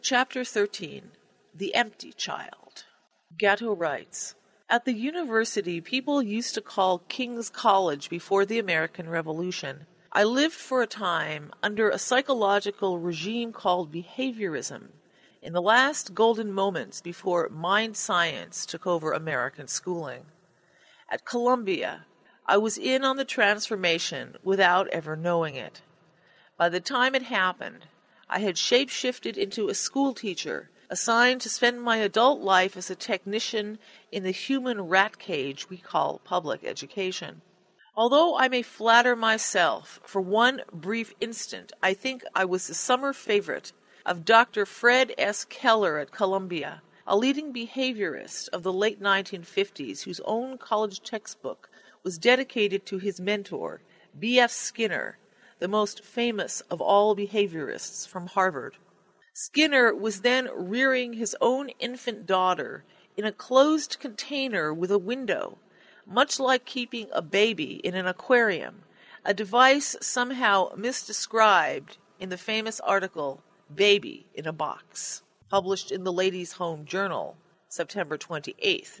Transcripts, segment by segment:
Chapter 13. The Empty Child. Gatto writes, "At the university, people used to call King's College before the American Revolution. I lived for a time under a psychological regime called behaviorism, in the last golden moments before mind science took over American schooling. At Columbia, I was in on the transformation without ever knowing it. By the time it happened, I had shape-shifted into a school teacher, assigned to spend my adult life as a technician in the human rat cage we call public education. Although I may flatter myself, for one brief instant, I think I was the summer favorite of Dr. Fred S. Keller at Columbia, a leading behaviorist of the late 1950s whose own college textbook was dedicated to his mentor, B.F. Skinner, the most famous of all behaviorists from Harvard. Skinner was then rearing his own infant daughter in a closed container with a window, much like keeping a baby in an aquarium, a device somehow misdescribed in the famous article, Baby in a Box, published in the Ladies' Home Journal, September 28,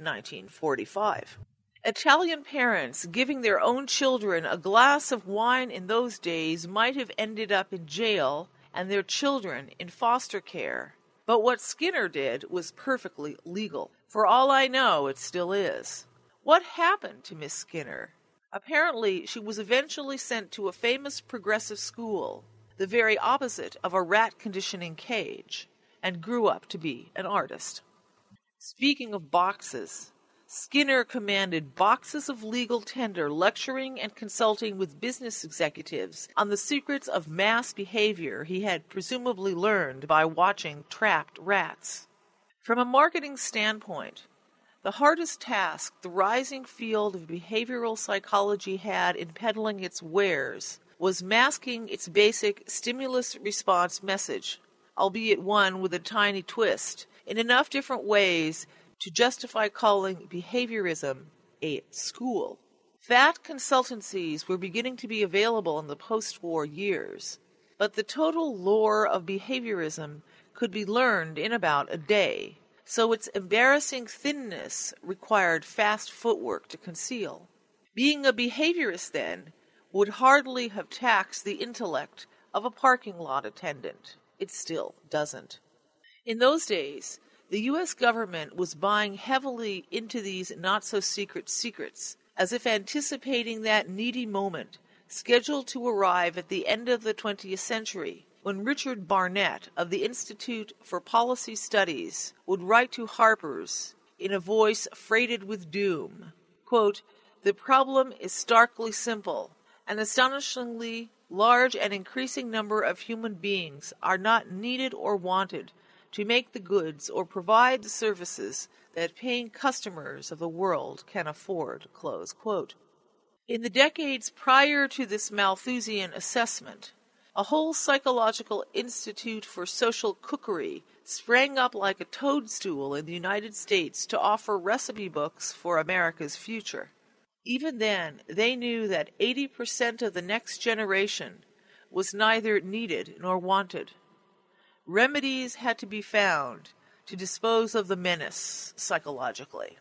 1945. Italian parents giving their own children a glass of wine in those days might have ended up in jail and their children in foster care. But what Skinner did was perfectly legal. For all I know, it still is. What happened to Miss Skinner? Apparently, she was eventually sent to a famous progressive school, the very opposite of a rat conditioning cage, and grew up to be an artist. Speaking of boxes, Skinner commanded boxes of legal tender lecturing and consulting with business executives on the secrets of mass behavior he had presumably learned by watching trapped rats. From a marketing standpoint, the hardest task the rising field of behavioral psychology had in peddling its wares was masking its basic stimulus-response message, albeit one with a tiny twist, in enough different ways to justify calling behaviorism a school. Fat consultancies were beginning to be available in the post-war years, but the total lore of behaviorism could be learned in about a day, so its embarrassing thinness required fast footwork to conceal. Being a behaviorist, then, would hardly have taxed the intellect of a parking lot attendant. It still doesn't. In those days, the U.S. government was buying heavily into these not-so-secret secrets, as if anticipating that needy moment, scheduled to arrive at the end of the 20th century, when Richard Barnett of the Institute for Policy Studies would write to Harper's in a voice freighted with doom, quote, "The problem is starkly simple. An astonishingly large and increasing number of human beings are not needed or wanted to make the goods or provide the services that paying customers of the world can afford," close quote. In the decades prior to this Malthusian assessment, a whole psychological institute for social cookery sprang up like a toadstool in the United States to offer recipe books for America's future. Even then, they knew that 80% of the next generation was neither needed nor wanted. Remedies had to be found to dispose of the menace psychologically.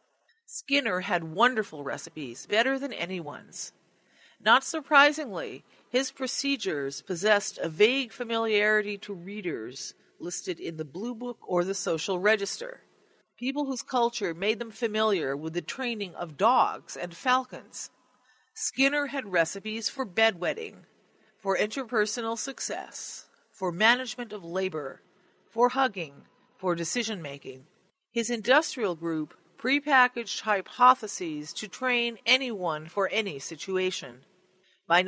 Skinner had wonderful recipes, better than anyone's. Not surprisingly, his procedures possessed a vague familiarity to readers listed in the Blue Book or the Social Register, people whose culture made them familiar with the training of dogs and falcons. Skinner had recipes for bedwetting, for interpersonal success, for management of labor, for hugging, for decision-making. His industrial group prepackaged hypotheses to train anyone for any situation. By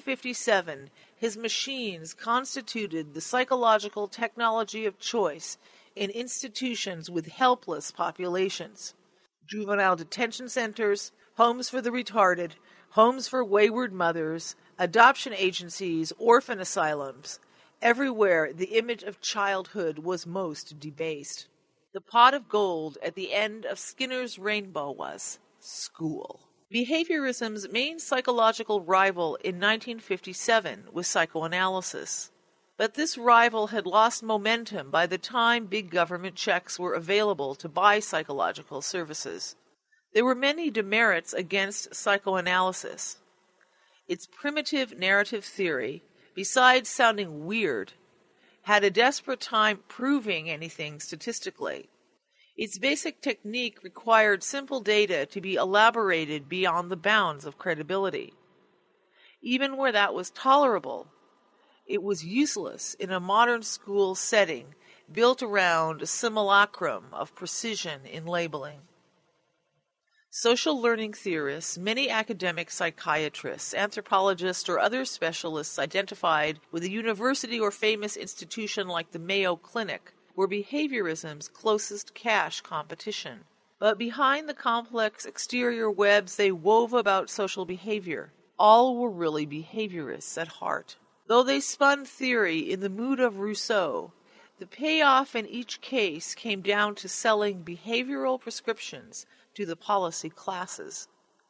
1957, his machines constituted the psychological technology of choice in institutions with helpless populations. Juvenile detention centers, homes for the retarded, homes for wayward mothers, adoption agencies, orphan asylums. Everywhere the image of childhood was most debased. The pot of gold at the end of Skinner's rainbow was school. Behaviorism's main psychological rival in 1957 was psychoanalysis. But this rival had lost momentum by the time big government checks were available to buy psychological services. There were many demerits against psychoanalysis. Its primitive narrative theory, besides sounding weird, had a desperate time proving anything statistically. Its basic technique required simple data to be elaborated beyond the bounds of credibility. Even where that was tolerable, it was useless in a modern school setting built around a simulacrum of precision in labeling. Social learning theorists, many academic psychiatrists, anthropologists, or other specialists identified with a university or famous institution like the Mayo Clinic were behaviorism's closest cash competition. But behind the complex exterior webs they wove about social behavior, all were really behaviorists at heart. Though they spun theory in the mood of Rousseau, the payoff in each case came down to selling behavioral prescriptions to the policy classes.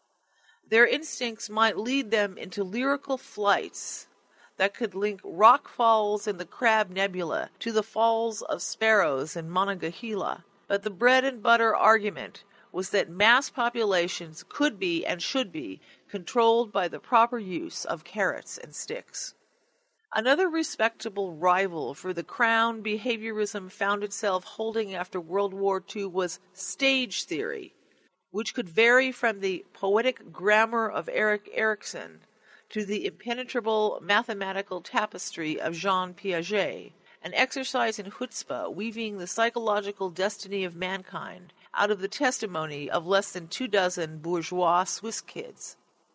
Their instincts might lead them into lyrical flights that could link rock falls in the Crab Nebula to the falls of sparrows in Monongahela, but the bread and butter argument was that mass populations could be and should be controlled by the proper use of carrots and sticks. Another respectable rival for the crown behaviorism found itself holding after World War II was stage theory, which could vary from the poetic grammar of Erik Erikson to the impenetrable mathematical tapestry of Jean Piaget, an exercise in chutzpah weaving the psychological destiny of mankind out of the testimony of less than 24 bourgeois Swiss kids.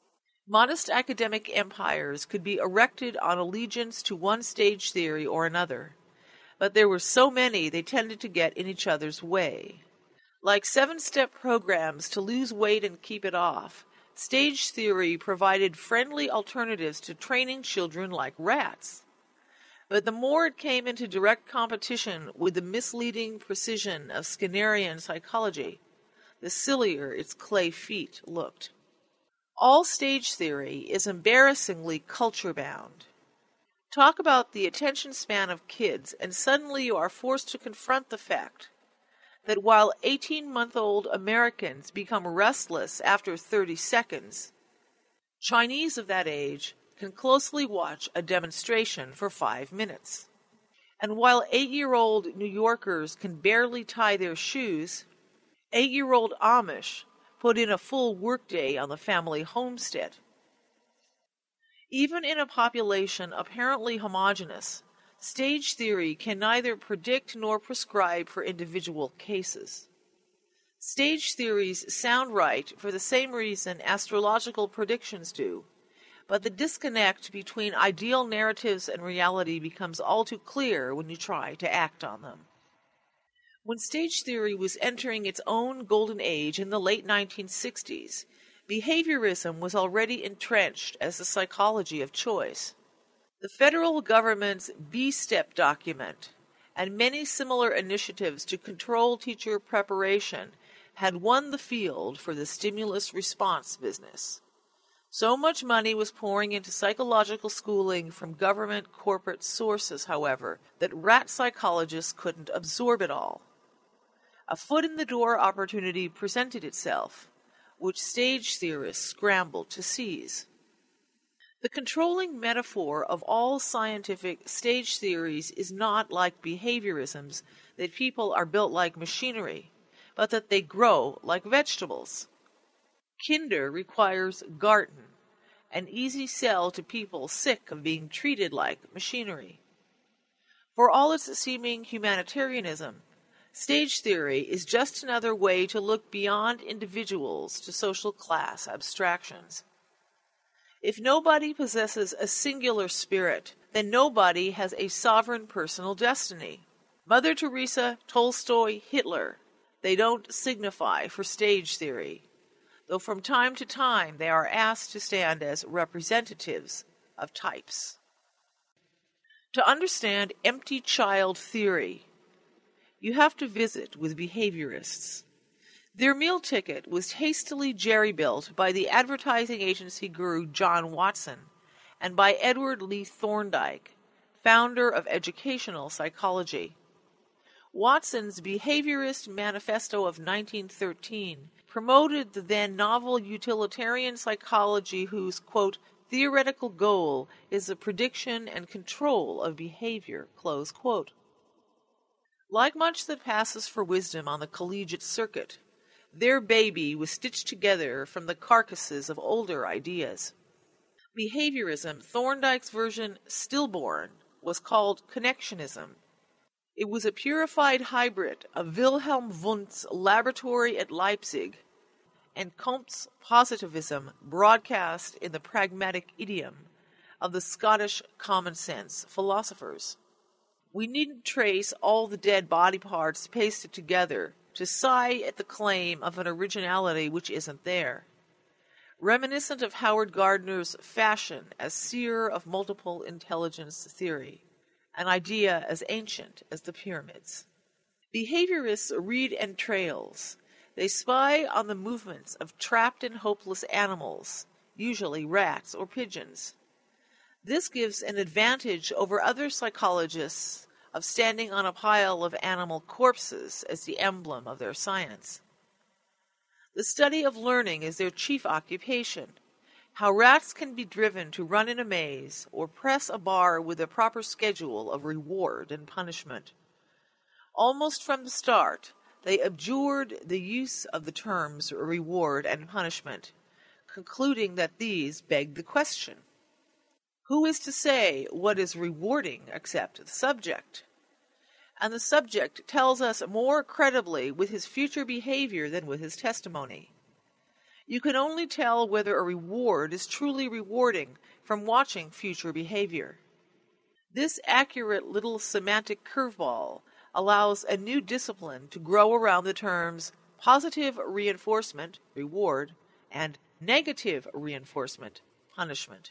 Modest academic empires could be erected on allegiance to one stage theory or another, but there were so many they tended to get in each other's way. Like 7-step programs to lose weight and keep it off, stage theory provided friendly alternatives to training children like rats. But the more it came into direct competition with the misleading precision of Skinnerian psychology, the sillier its clay feet looked. All stage theory is embarrassingly culture-bound. Talk about the attention span of kids, and suddenly you are forced to confront the fact that while 18-month-old Americans become restless after 30 seconds, Chinese of that age can closely watch a demonstration for 5 minutes. And while 8-year-old New Yorkers can barely tie their shoes, 8-year-old Amish put in a full workday on the family homestead. Even in a population apparently homogeneous, stage theory can neither predict nor prescribe for individual cases. Stage theories sound right for the same reason astrological predictions do, but the disconnect between ideal narratives and reality becomes all too clear when you try to act on them. When stage theory was entering its own golden age in the late 1960s, behaviorism was already entrenched as the psychology of choice. The federal government's B-Step document and many similar initiatives to control teacher preparation had won the field for the stimulus response business. So much money was pouring into psychological schooling from government corporate sources, however, that rat psychologists couldn't absorb it all. A foot-in-the-door opportunity presented itself, which stage theorists scrambled to seize. The controlling metaphor of all scientific stage theories is not like behaviorism's that people are built like machinery, but that they grow like vegetables. Kinder requires Garten, an easy sell to people sick of being treated like machinery. For all its seeming humanitarianism, stage theory is just another way to look beyond individuals to social class abstractions. If nobody possesses a singular spirit, then nobody has a sovereign personal destiny. Mother Teresa, Tolstoy, Hitler, they don't signify for stage theory, though from time to time they are asked to stand as representatives of types. To understand empty child theory, you have to visit with behaviorists. Their meal ticket was hastily jerry-built by the advertising agency guru John Watson and by Edward Lee Thorndike, founder of educational psychology. Watson's Behaviorist Manifesto of 1913 promoted the then novel utilitarian psychology whose, quote, theoretical goal is the prediction and control of behavior, close quote. Like much that passes for wisdom on the collegiate circuit, their baby was stitched together from the carcasses of older ideas. Behaviorism, Thorndike's version stillborn, was called connectionism. It was a purified hybrid of Wilhelm Wundt's laboratory at Leipzig and Comte's positivism broadcast in the pragmatic idiom of the Scottish common-sense philosophers. We needn't trace all the dead body parts pasted together to sigh at the claim of an originality which isn't there. Reminiscent of Howard Gardner's fashion as seer of multiple intelligence theory, an idea as ancient as the pyramids. Behaviorists read entrails. They spy on the movements of trapped and hopeless animals, usually rats or pigeons. This gives an advantage over other psychologists of standing on a pile of animal corpses as the emblem of their science. The study of learning is their chief occupation. How rats can be driven to run in a maze or press a bar with a proper schedule of reward and punishment. Almost from the start, they abjured the use of the terms reward and punishment, concluding that these begged the question. Who is to say what is rewarding except the subject? And the subject tells us more credibly with his future behavior than with his testimony. You can only tell whether a reward is truly rewarding from watching future behavior. This accurate little semantic curveball allows a new discipline to grow around the terms positive reinforcement, reward, and negative reinforcement, punishment.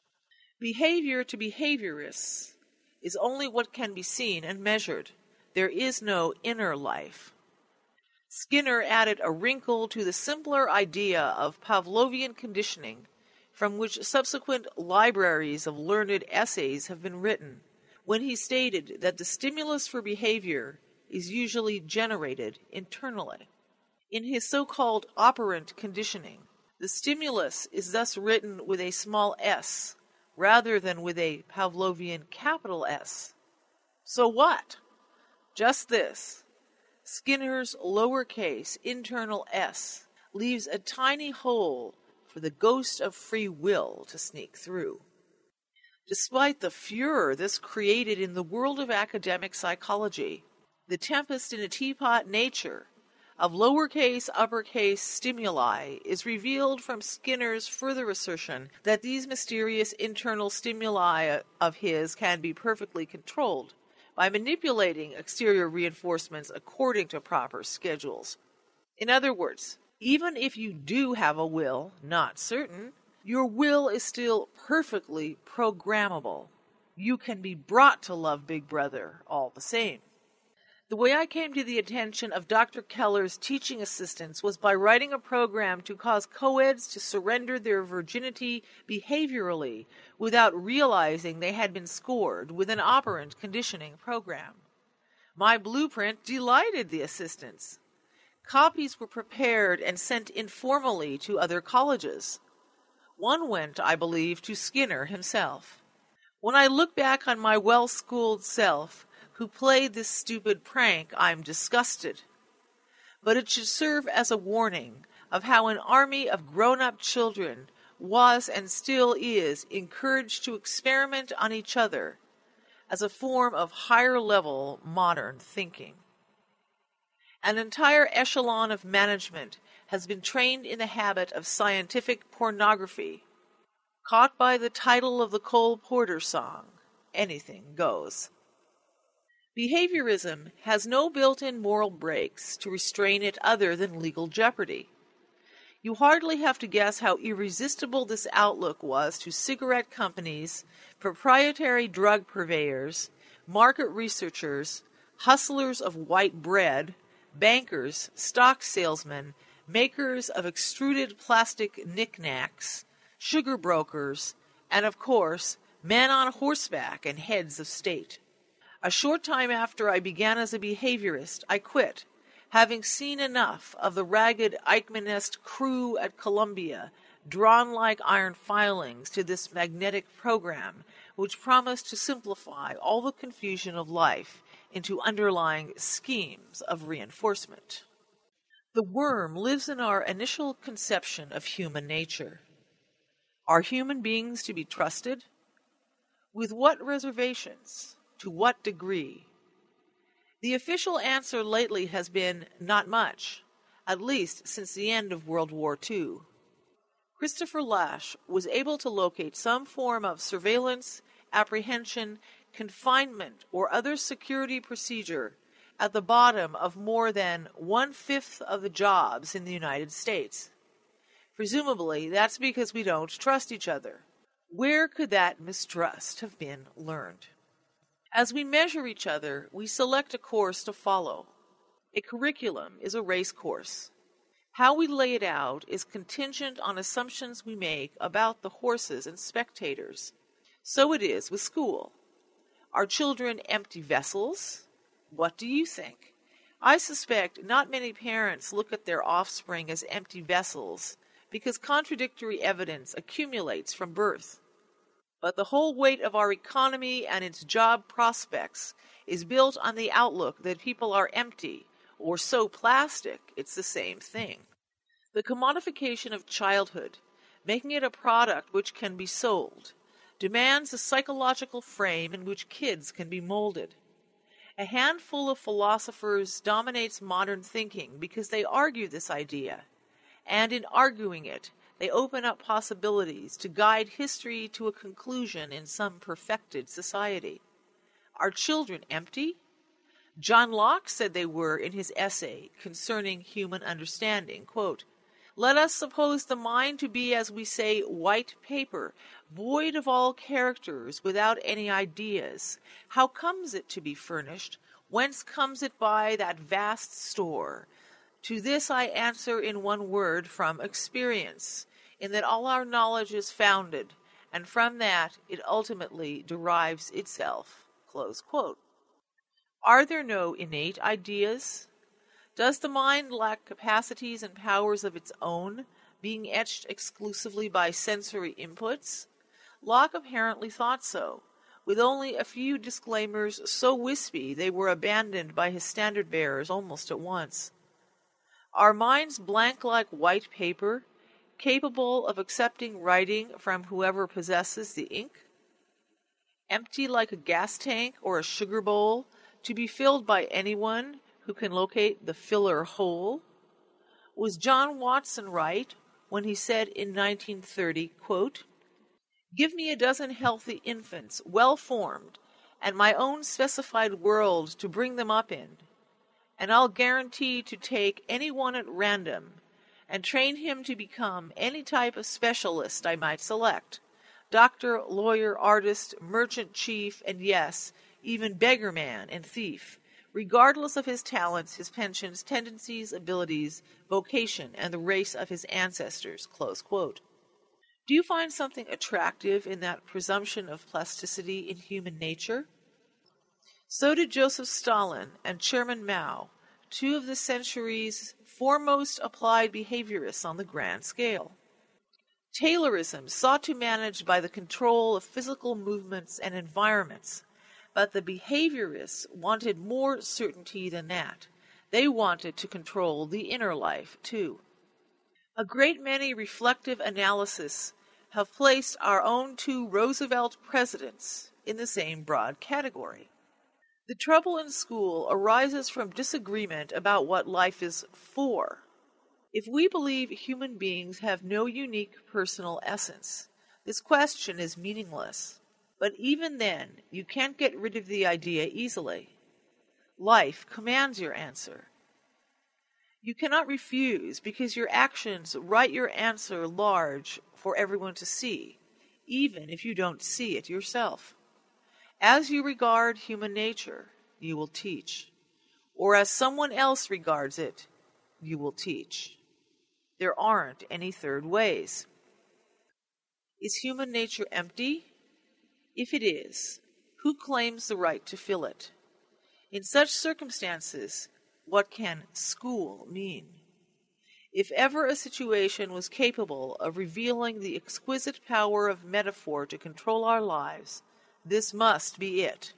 Behavior to behaviorists is only what can be seen and measured. There is no inner life. Skinner added a wrinkle to the simpler idea of Pavlovian conditioning, from which subsequent libraries of learned essays have been written, when he stated that the stimulus for behavior is usually generated internally. In his so-called operant conditioning, the stimulus is thus written with a small s, rather than with a Pavlovian capital S. So what? Just this. Skinner's lowercase internal s leaves a tiny hole for the ghost of free will to sneak through. Despite the furor this created in the world of academic psychology, the tempest in a teapot nature of lowercase uppercase stimuli is revealed from Skinner's further assertion that these mysterious internal stimuli of his can be perfectly controlled by manipulating exterior reinforcements according to proper schedules. In other words, even if you do have a will, not certain, your will is still perfectly programmable. You can be brought to love Big Brother all the same. The way I came to the attention of Dr. Keller's teaching assistants was by writing a program to cause co-eds to surrender their virginity behaviorally without realizing they had been scored with an operant conditioning program. My blueprint delighted the assistants. Copies were prepared and sent informally to other colleges. One went, I believe, to Skinner himself. When I look back on my well-schooled self, who played this stupid prank, I'm disgusted. But it should serve as a warning of how an army of grown-up children was and still is encouraged to experiment on each other as a form of higher-level modern thinking. An entire echelon of management has been trained in the habit of scientific pornography, caught by the title of the Cole Porter song, Anything Goes. Behaviorism has no built-in moral brakes to restrain it other than legal jeopardy. You hardly have to guess how irresistible this outlook was to cigarette companies, proprietary drug purveyors, market researchers, hustlers of white bread, bankers, stock salesmen, makers of extruded plastic knickknacks, sugar brokers, and, of course, men on horseback, and heads of state. A short time after I began as a behaviorist, I quit, having seen enough of the ragged Eichmannist crew at Columbia, drawn like iron filings to this magnetic program, which promised to simplify all the confusion of life into underlying schemes of reinforcement. The worm lives in our initial conception of human nature. Are human beings to be trusted? With what reservations? To what degree? The official answer lately has been not much, at least since the end of World War II. Christopher Lasch was able to locate some form of surveillance, apprehension, confinement, or other security procedure at the bottom of more than 1/5 of the jobs in the United States. Presumably, that's because we don't trust each other. Where could that mistrust have been learned? As we measure each other, we select a course to follow. A curriculum is a race course. How we lay it out is contingent on assumptions we make about the horses and spectators. So it is with school. Are children empty vessels? What do you think? I suspect not many parents look at their offspring as empty vessels because contradictory evidence accumulates from birth. But the whole weight of our economy and its job prospects is built on the outlook that people are empty, or so plastic it's the same thing. The commodification of childhood, making it a product which can be sold, demands a psychological frame in which kids can be molded. A handful of philosophers dominates modern thinking because they argue this idea, and in arguing it, they open up possibilities to guide history to a conclusion in some perfected society. Are children empty? John Locke said they were in his essay concerning human understanding, quote, "Let us suppose the mind to be, as we say, white paper, void of all characters, without any ideas. How comes it to be furnished? Whence comes it by that vast store? To this I answer in one word from experience, in that all our knowledge is founded, and from that it ultimately derives itself." Close quote. Are there no innate ideas? Does the mind lack capacities and powers of its own, being etched exclusively by sensory inputs? Locke apparently thought so, with only a few disclaimers so wispy they were abandoned by his standard-bearers almost at once. Are minds blank like white paper, capable of accepting writing from whoever possesses the ink? Empty like a gas tank or a sugar bowl, to be filled by anyone who can locate the filler hole? Was John Watson right when he said in 1930, quote, "Give me a dozen healthy infants, well-formed, and my own specified world to bring them up in, and I'll guarantee to take any one at random and train him to become any type of specialist I might select, doctor, lawyer, artist, merchant chief, and yes, even beggar man and thief, regardless of his talents, his pensions, tendencies, abilities, vocation, and the race of his ancestors." Close quote. Do you find something attractive in that presumption of plasticity in human nature? So did Joseph Stalin and Chairman Mao, two of the century's foremost applied behaviorists on the grand scale. Taylorism sought to manage by the control of physical movements and environments, but the behaviorists wanted more certainty than that. They wanted to control the inner life, too. A great many reflective analyses have placed our own two Roosevelt presidents in the same broad category. The trouble in school arises from disagreement about what life is for. If we believe human beings have no unique personal essence, this question is meaningless. But even then, you can't get rid of the idea easily. Life commands your answer. You cannot refuse because your actions write your answer large for everyone to see, even if you don't see it yourself. As you regard human nature, you will teach. Or as someone else regards it, you will teach. There aren't any third ways. Is human nature empty? If it is, who claims the right to fill it? In such circumstances, what can school mean? If ever a situation was capable of revealing the exquisite power of metaphor to control our lives, this must be it.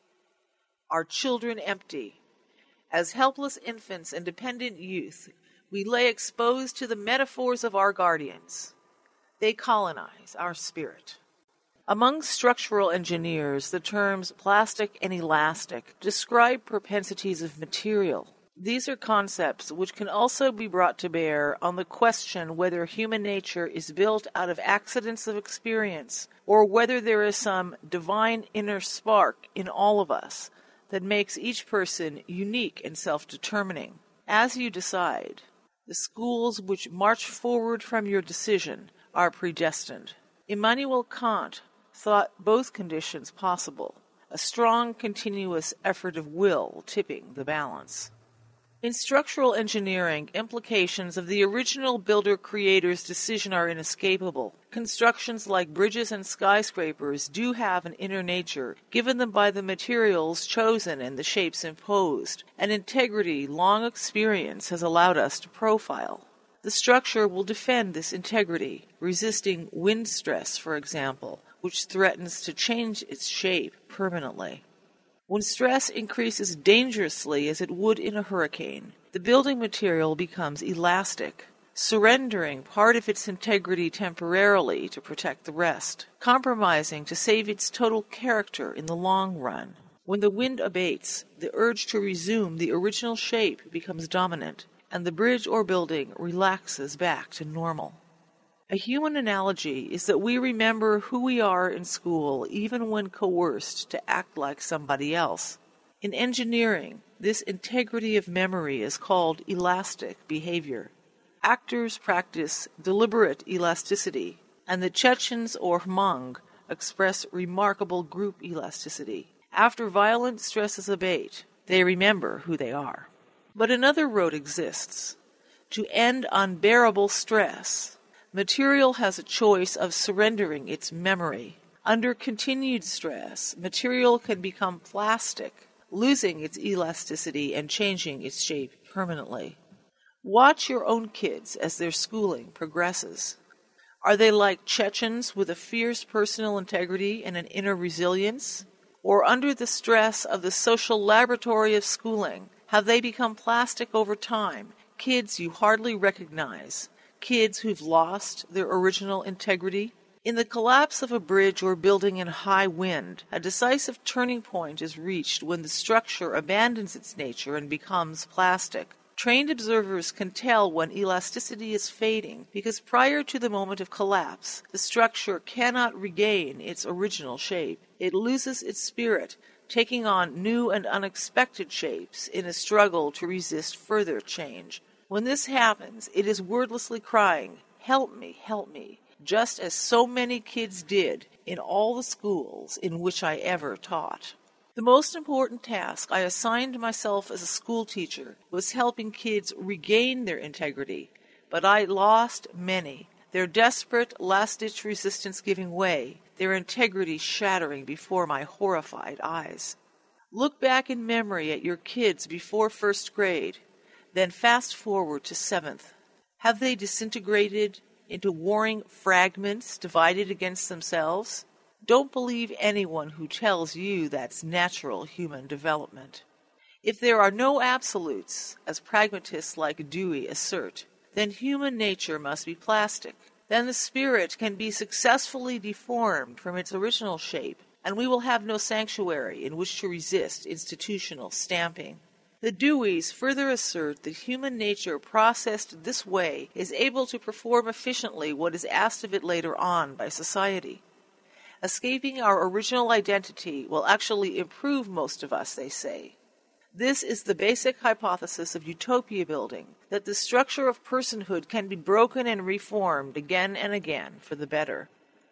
Our children empty. As helpless infants and dependent youth, we lay exposed to the metaphors of our guardians. They colonize our spirit. Among structural engineers, the terms plastic and elastic describe propensities of material. These are concepts which can also be brought to bear on the question whether human nature is built out of accidents of experience, or whether there is some divine inner spark in all of us that makes each person unique and self-determining. As you decide, the schools which march forward from your decision are predestined. Immanuel Kant thought both conditions possible, a strong, continuous effort of will tipping the balance. In structural engineering, implications of the original builder-creator's decision are inescapable. Constructions like bridges and skyscrapers do have an inner nature, given them by the materials chosen and the shapes imposed, an integrity long experience has allowed us to profile. The structure will defend this integrity, resisting wind stress, for example, which threatens to change its shape permanently. When stress increases dangerously as it would in a hurricane, the building material becomes elastic, surrendering part of its integrity temporarily to protect the rest, compromising to save its total character in the long run. When the wind abates, the urge to resume the original shape becomes dominant, and the bridge or building relaxes back to normal. A human analogy is that we remember who we are in school even when coerced to act like somebody else. In engineering, this integrity of memory is called elastic behavior. Actors practice deliberate elasticity, and the Chechens or Hmong express remarkable group elasticity. After violent stresses abate, they remember who they are. But another road exists. To end unbearable stress, material has a choice of surrendering its memory. Under continued stress, material can become plastic, losing its elasticity and changing its shape permanently. Watch your own kids as their schooling progresses. Are they like Chechens with a fierce personal integrity and an inner resilience? Or under the stress of the social laboratory of schooling, have they become plastic over time, kids you hardly recognize? Kids who've lost their original integrity? In the collapse of a bridge or building in high wind, a decisive turning point is reached when the structure abandons its nature and becomes plastic. Trained observers can tell when elasticity is fading because prior to the moment of collapse, the structure cannot regain its original shape. It loses its spirit, taking on new and unexpected shapes in a struggle to resist further change. When this happens, it is wordlessly crying, "Help me, help me," just as so many kids did in all the schools in which I ever taught. The most important task I assigned myself as a school teacher was helping kids regain their integrity, but I lost many, their desperate, last-ditch resistance giving way, their integrity shattering before my horrified eyes. Look back in memory at your kids before first grade. Then fast forward to 7th. Have they disintegrated into warring fragments divided against themselves? Don't believe anyone who tells you that's natural human development. If there are no absolutes, as pragmatists like Dewey assert, then human nature must be plastic. Then the spirit can be successfully deformed from its original shape, and we will have no sanctuary in which to resist institutional stamping. The Deweys further assert that human nature processed this way is able to perform efficiently what is asked of it later on by society. Escaping our original identity will actually improve most of us, they say. This is the basic hypothesis of utopia building, that the structure of personhood can be broken and reformed again and again for the better.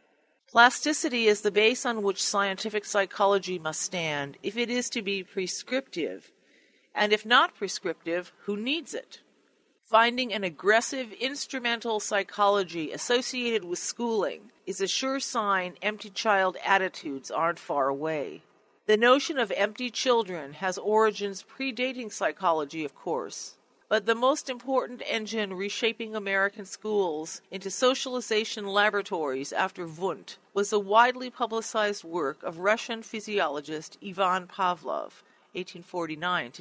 Plasticity is the base on which scientific psychology must stand if it is to be prescriptive. And if not prescriptive, who needs it? Finding an aggressive, instrumental psychology associated with schooling is a sure sign empty child attitudes aren't far away. The notion of empty children has origins predating psychology, of course. But the most important engine reshaping American schools into socialization laboratories after Wundt was the widely publicized work of Russian physiologist Ivan Pavlov, 1849 to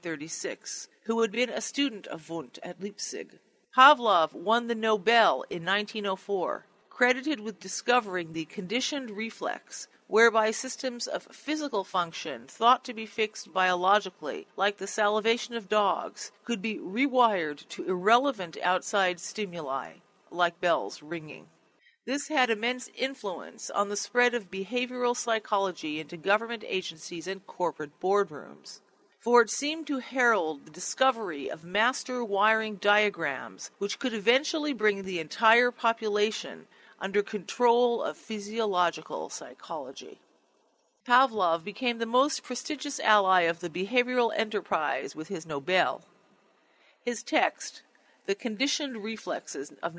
1936, who had been a student of Wundt at Leipzig. Pavlov won the Nobel in 1904, credited with discovering the conditioned reflex, whereby systems of physical function thought to be fixed biologically, like the salivation of dogs, could be rewired to irrelevant outside stimuli, like bells ringing. This had immense influence on the spread of behavioral psychology into government agencies and corporate boardrooms, for it seemed to herald the discovery of master wiring diagrams which could eventually bring the entire population under control of physiological psychology. Pavlov became the most prestigious ally of the behavioral enterprise with his Nobel. His text, The Conditioned Reflexes of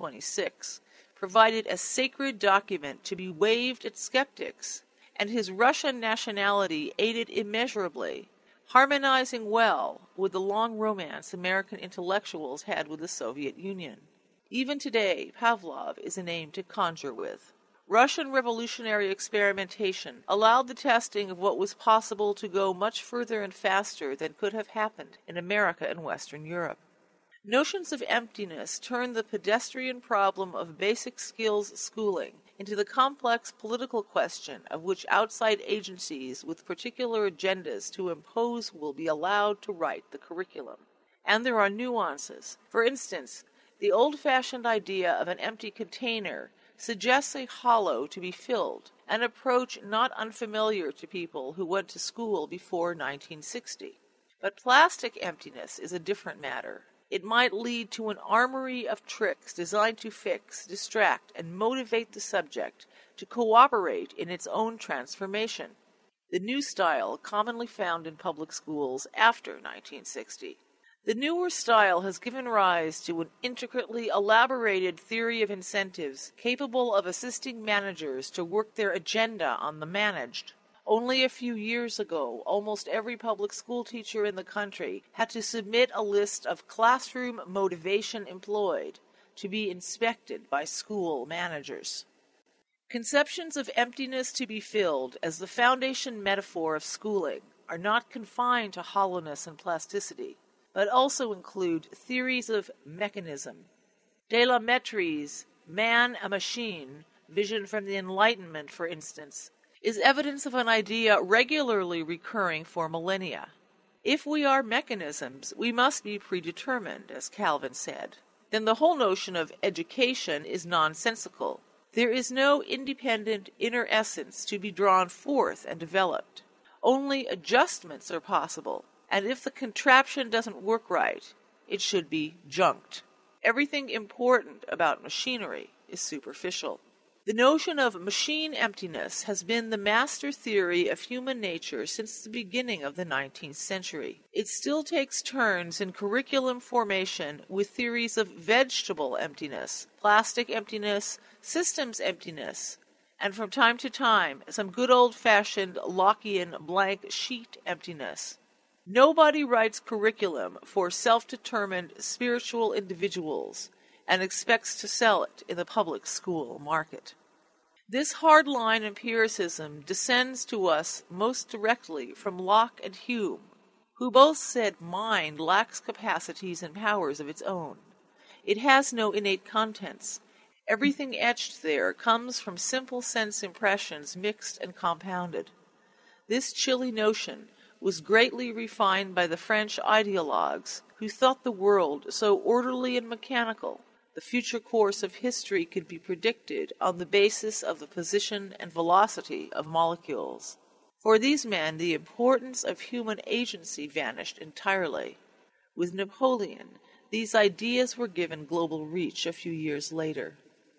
1926, provided a sacred document to be waved at skeptics, and his Russian nationality aided immeasurably, harmonizing well with the long romance American intellectuals had with the Soviet Union. Even today, Pavlov is a name to conjure with. Russian revolutionary experimentation allowed the testing of what was possible to go much further and faster than could have happened in America and Western Europe. Notions of emptiness turned the pedestrian problem of basic skills schooling into the complex political question of which outside agencies with particular agendas to impose will be allowed to write the curriculum. And there are nuances. For instance, the old-fashioned idea of an empty container suggests a hollow to be filled, an approach not unfamiliar to people who went to school before 1960. But plastic emptiness is a different matter. It might lead to an armory of tricks designed to fix, distract, and motivate the subject to cooperate in its own transformation, the new style commonly found in public schools after 1960. The newer style has given rise to an intricately elaborated theory of incentives capable of assisting managers to work their agenda on the managed. Only a few years ago, almost every public school teacher in the country had to submit a list of classroom motivation employed to be inspected by school managers. Conceptions of emptiness to be filled as the foundation metaphor of schooling are not confined to hollowness and plasticity, but also include theories of mechanism. De la Mettrie's Man a Machine, vision from the Enlightenment, for instance, is evidence of an idea regularly recurring for millennia. If we are mechanisms, we must be predetermined, as Calvin said. Then the whole notion of education is nonsensical. There is no independent inner essence to be drawn forth and developed. Only adjustments are possible, and if the contraption doesn't work right, it should be junked. Everything important about machinery is superficial. The notion of machine emptiness has been the master theory of human nature since the beginning of the 19th century. It still takes turns in curriculum formation with theories of vegetable emptiness, plastic emptiness, systems emptiness, and from time to time, some good old-fashioned Lockean blank sheet emptiness. Nobody writes curriculum for self-determined spiritual individuals and expects to sell it in the public school market. This hardline empiricism descends to us most directly from Locke and Hume, who both said mind lacks capacities and powers of its own. It has no innate contents. Everything etched there comes from simple sense impressions mixed and compounded. This chilly notion was greatly refined by the French ideologues who thought the world so orderly and mechanical, the future course of history could be predicted on the basis of the position and velocity of molecules. For these men, the importance of human agency vanished entirely. With Napoleon, these ideas were given global reach a few years later.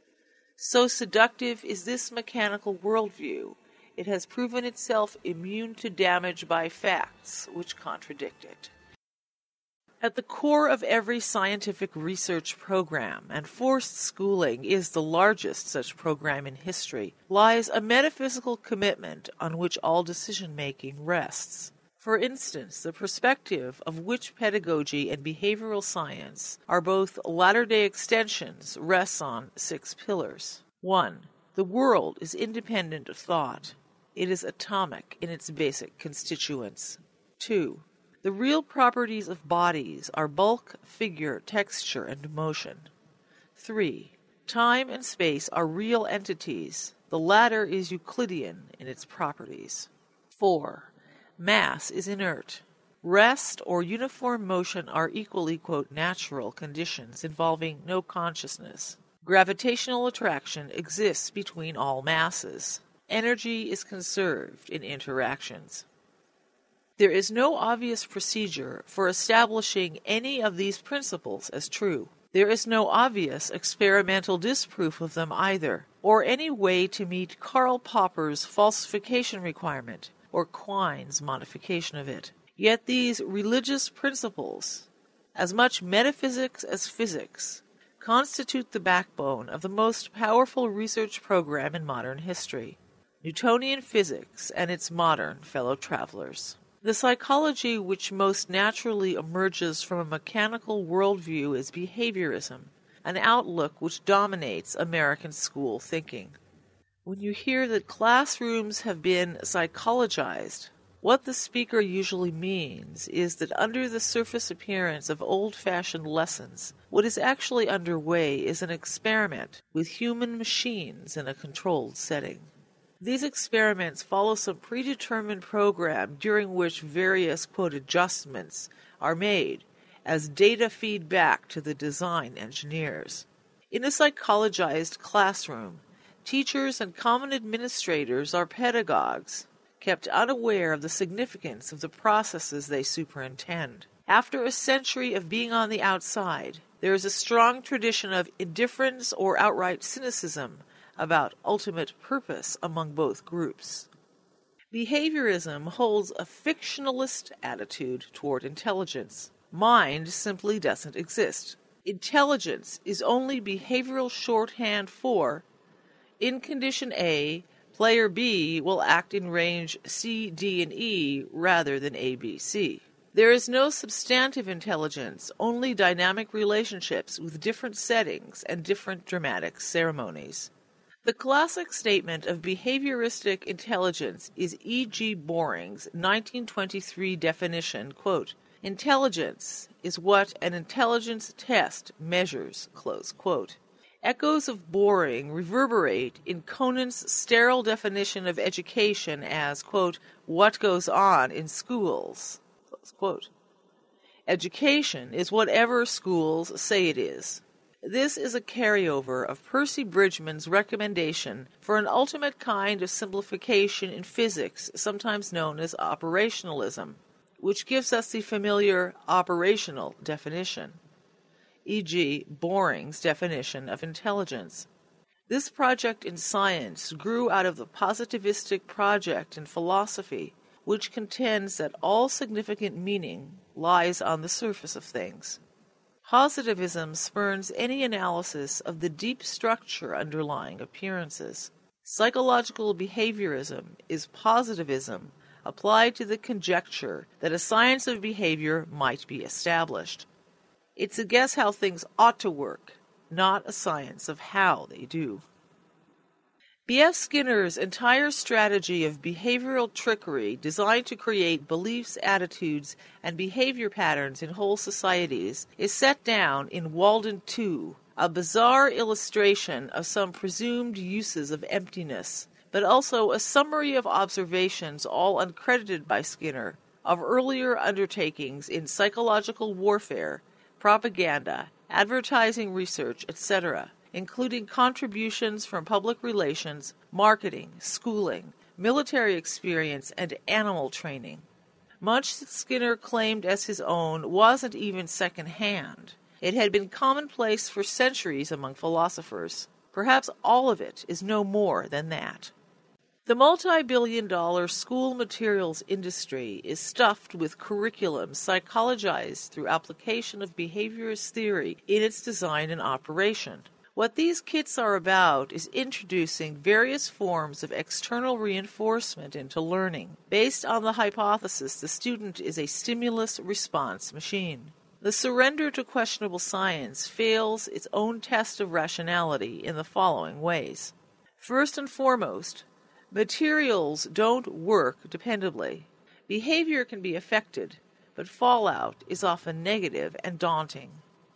So seductive is this mechanical worldview, it has proven itself immune to damage by facts which contradict it. At the core of every scientific research program, and forced schooling is the largest such program in history, lies a metaphysical commitment on which all decision-making rests. For instance, the perspective of which pedagogy and behavioral science are both latter-day extensions rests on 6 pillars. 1. The world is independent of thought. It is atomic in its basic constituents. 2. The real properties of bodies are bulk, figure, texture, and motion. 3. Time and space are real entities. The latter is Euclidean in its properties. 4. Mass is inert. Rest or uniform motion are equally, quote, natural conditions involving no consciousness. Gravitational attraction exists between all masses. Energy is conserved in interactions. There is no obvious procedure for establishing any of these principles as true. There is no obvious experimental disproof of them either, or any way to meet Karl Popper's falsification requirement, or Quine's modification of it. Yet these religious principles, as much metaphysics as physics, constitute the backbone of the most powerful research program in modern history, Newtonian physics and its modern fellow travelers. The psychology which most naturally emerges from a mechanical worldview is behaviorism, an outlook which dominates American school thinking. When you hear that classrooms have been psychologized, what the speaker usually means is that under the surface appearance of old-fashioned lessons, what is actually underway is an experiment with human machines in a controlled setting. These experiments follow some predetermined program during which various, quote, adjustments are made as data feed back to the design engineers. In a psychologized classroom, teachers and common administrators are pedagogues, kept unaware of the significance of the processes they superintend. After a century of being on the outside, there is a strong tradition of indifference or outright cynicism about ultimate purpose among both groups. Behaviorism holds a fictionalist attitude toward intelligence. Mind simply doesn't exist. Intelligence is only behavioral shorthand for, in condition A, player B will act in range C, D, and E rather than A, B, C. There is no substantive intelligence, only dynamic relationships with different settings and different dramatic ceremonies. The classic statement of behavioristic intelligence is E. G. Boring's 1923 definition, quote, "Intelligence is what an intelligence test measures," close quote. Echoes of Boring reverberate in Conant's sterile definition of education as, quote, "what goes on in schools," close quote. Education is whatever schools say it is. This is a carryover of Percy Bridgman's recommendation for an ultimate kind of simplification in physics, sometimes known as operationalism, which gives us the familiar operational definition, e.g., Boring's definition of intelligence. This project in science grew out of the positivistic project in philosophy, which contends that all significant meaning lies on the surface of things. Positivism spurns any analysis of the deep structure underlying appearances. Psychological behaviorism is positivism applied to the conjecture that a science of behavior might be established. It's a guess how things ought to work, not a science of how they do. B.F. Skinner's entire strategy of behavioral trickery designed to create beliefs, attitudes, and behavior patterns in whole societies is set down in Walden 2, a bizarre illustration of some presumed uses of emptiness, but also a summary of observations, all uncredited by Skinner, of earlier undertakings in psychological warfare, propaganda, advertising research, etc., including contributions from public relations, marketing, schooling, military experience, and animal training. Much that Skinner claimed as his own wasn't even second-hand. It had been commonplace for centuries among philosophers. Perhaps all of it is no more than that. The multi-billion-dollar school materials industry is stuffed with curriculum psychologized through application of behaviorist theory in its design and operation. What these kits are about is introducing various forms of external reinforcement into learning, based on the hypothesis the student is a stimulus-response machine. The surrender to questionable science fails its own test of rationality in the following ways. First and foremost, materials don't work dependably. Behavior can be affected, but fallout is often negative and daunting.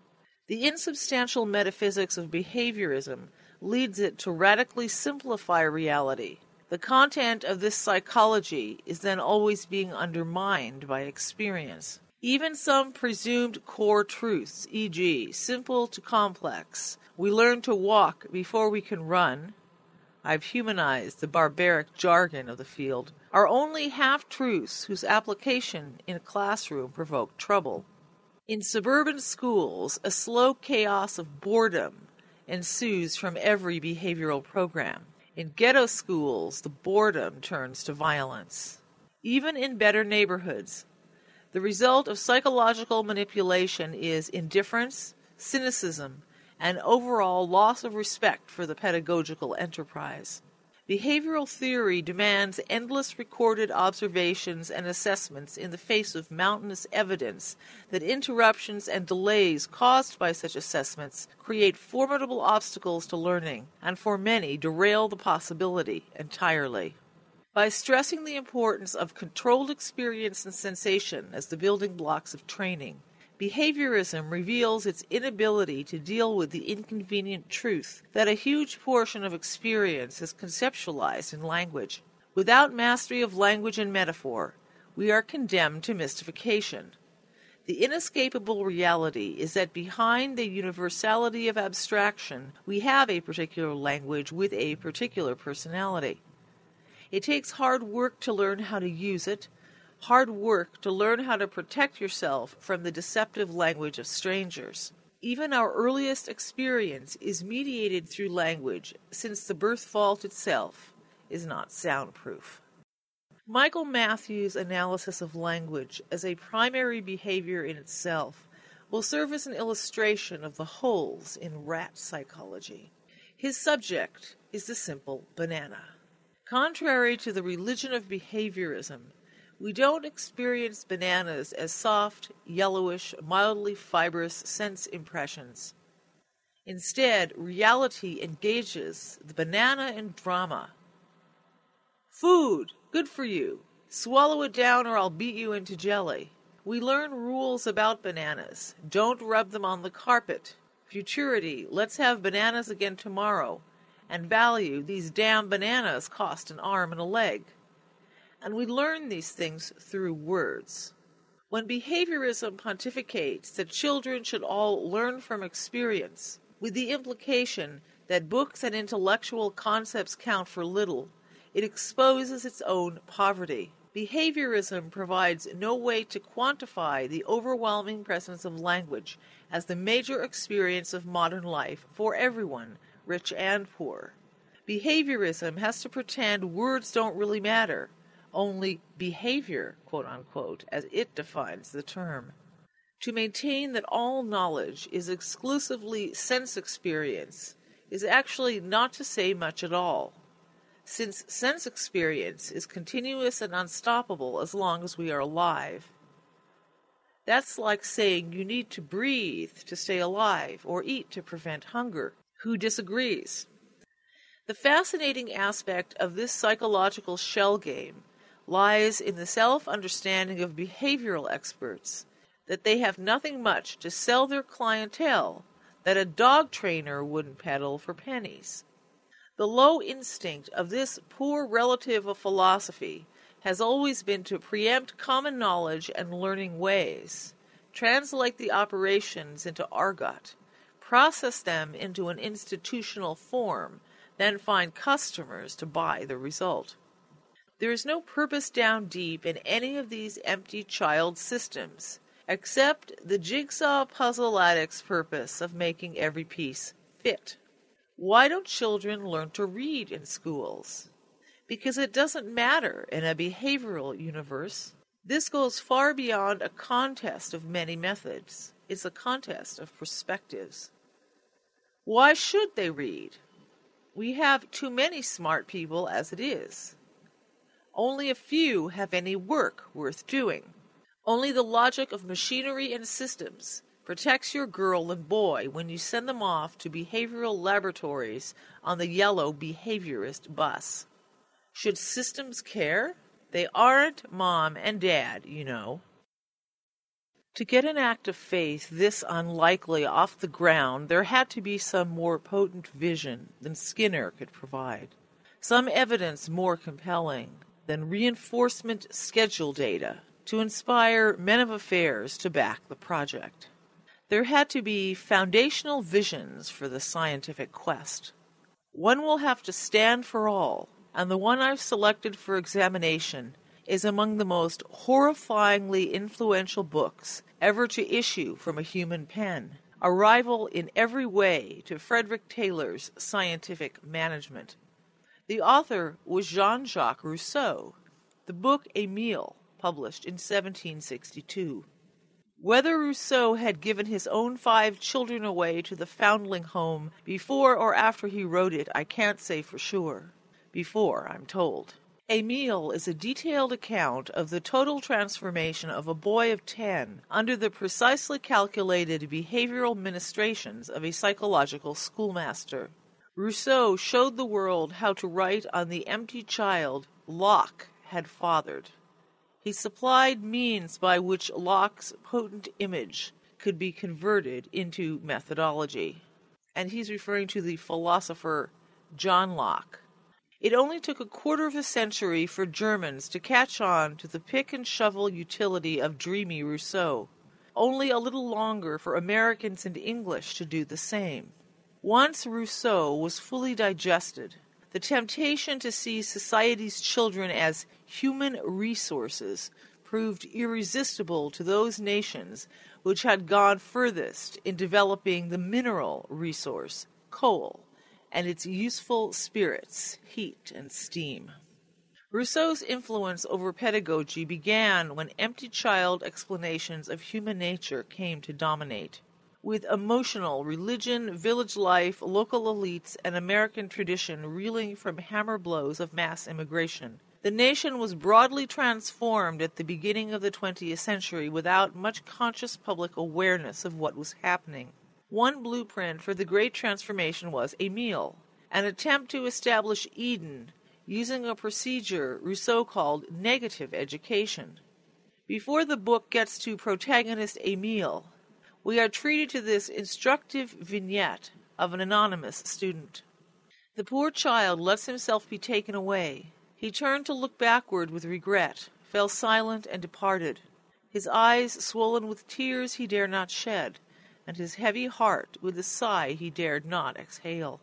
The insubstantial metaphysics of behaviorism leads it to radically simplify reality. The content of this psychology is then always being undermined by experience. Even some presumed core truths, e.g., simple to complex, we learn to walk before we can run, I've humanized the barbaric jargon of the field, are only half-truths whose application in a classroom provoke trouble. In suburban schools, a slow chaos of boredom ensues from every behavioral program. In ghetto schools, the boredom turns to violence. Even in better neighborhoods, the result of psychological manipulation is indifference, cynicism, and overall loss of respect for the pedagogical enterprise. Behavioral theory demands endless recorded observations and assessments in the face of mountainous evidence that interruptions and delays caused by such assessments create formidable obstacles to learning, and for many derail the possibility entirely. By stressing the importance of controlled experience and sensation as the building blocks of training, behaviorism reveals its inability to deal with the inconvenient truth that a huge portion of experience is conceptualized in language. Without mastery of language and metaphor, we are condemned to mystification. The inescapable reality is that behind the universality of abstraction, we have a particular language with a particular personality. It takes hard work to learn how to use it, hard work to learn how to protect yourself from the deceptive language of strangers. Even our earliest experience is mediated through language, since the birth vault itself is not soundproof. Michael Matthews' analysis of language as a primary behavior in itself will serve as an illustration of the holes in rat psychology. His subject is the simple banana. Contrary to the religion of behaviorism, we don't experience bananas as soft, yellowish, mildly fibrous sense impressions. Instead, reality engages the banana in drama. Food, good for you. Swallow it down or I'll beat you into jelly. We learn rules about bananas. Don't rub them on the carpet. Futurity, let's have bananas again tomorrow. And value, these damn bananas cost an arm and a leg. And we learn these things through words. When behaviorism pontificates that children should all learn from experience, with the implication that books and intellectual concepts count for little, it exposes its own poverty. Behaviorism provides no way to quantify the overwhelming presence of language as the major experience of modern life for everyone, rich and poor. Behaviorism has to pretend words don't really matter, only behavior, quote-unquote, as it defines the term. To maintain that all knowledge is exclusively sense experience is actually not to say much at all, since sense experience is continuous and unstoppable as long as we are alive. That's like saying you need to breathe to stay alive or eat to prevent hunger. Who disagrees? The fascinating aspect of this psychological shell game lies in the self-understanding of behavioral experts that they have nothing much to sell their clientele that a dog trainer wouldn't peddle for pennies. The low instinct of this poor relative of philosophy has always been to preempt common knowledge and learning ways, translate the operations into argot, process them into an institutional form, then find customers to buy the result. There is no purpose down deep in any of these empty child systems, except the jigsaw puzzle addict's purpose of making every piece fit. Why don't children learn to read in schools? because it doesn't matter in a behavioral universe. This goes far beyond a contest of many methods. It's a contest of perspectives. Why should they read? We have too many smart people as it is. Only a few have any work worth doing. Only the logic of machinery and systems protects your girl and boy when you send them off to behavioral laboratories on the yellow behaviorist bus. Should systems care? They aren't Mom and Dad, you know. To get an act of faith this unlikely off the ground, there had to be some more potent vision than Skinner could provide, some evidence more compelling than reinforcement schedule data to inspire men of affairs to back the project. There had to be foundational visions for the scientific quest. One will have to stand for all, and the one I've selected for examination is among the most horrifyingly influential books ever to issue from a human pen, a rival in every way to Frederick Taylor's Scientific Management. The author was Jean-Jacques Rousseau, the book Émile, published in 1762. Whether Rousseau had given his own 5 children away to the foundling home before or after he wrote it, I can't say for sure. Before, I'm told. Émile is a detailed account of the total transformation of a boy of 10 under the precisely calculated behavioral ministrations of a psychological schoolmaster. Rousseau showed the world how to write on the empty child Locke had fathered. He supplied means by which Locke's potent image could be converted into methodology. And he's referring to the philosopher John Locke. It only took a quarter of a century for Germans to catch on to the pick-and-shovel utility of dreamy Rousseau. Only a little longer for Americans and English to do the same. Once Rousseau was fully digested, the temptation to see society's children as human resources proved irresistible to those nations which had gone furthest in developing the mineral resource, coal, and its useful spirits, heat and steam. Rousseau's influence over pedagogy began when empty child explanations of human nature came to dominate. With emotional, religion, village life, local elites, and American tradition reeling from hammer blows of mass immigration, the nation was broadly transformed at the beginning of the 20th century without much conscious public awareness of what was happening. One blueprint for the great transformation was Émile, an attempt to establish Eden using a procedure Rousseau called negative education. Before the book gets to protagonist Émile, we are treated to this instructive vignette of an anonymous student. The poor child lets himself be taken away. He turned to look backward with regret, fell silent and departed, his eyes swollen with tears he dare not shed, and his heavy heart with a sigh he dared not exhale.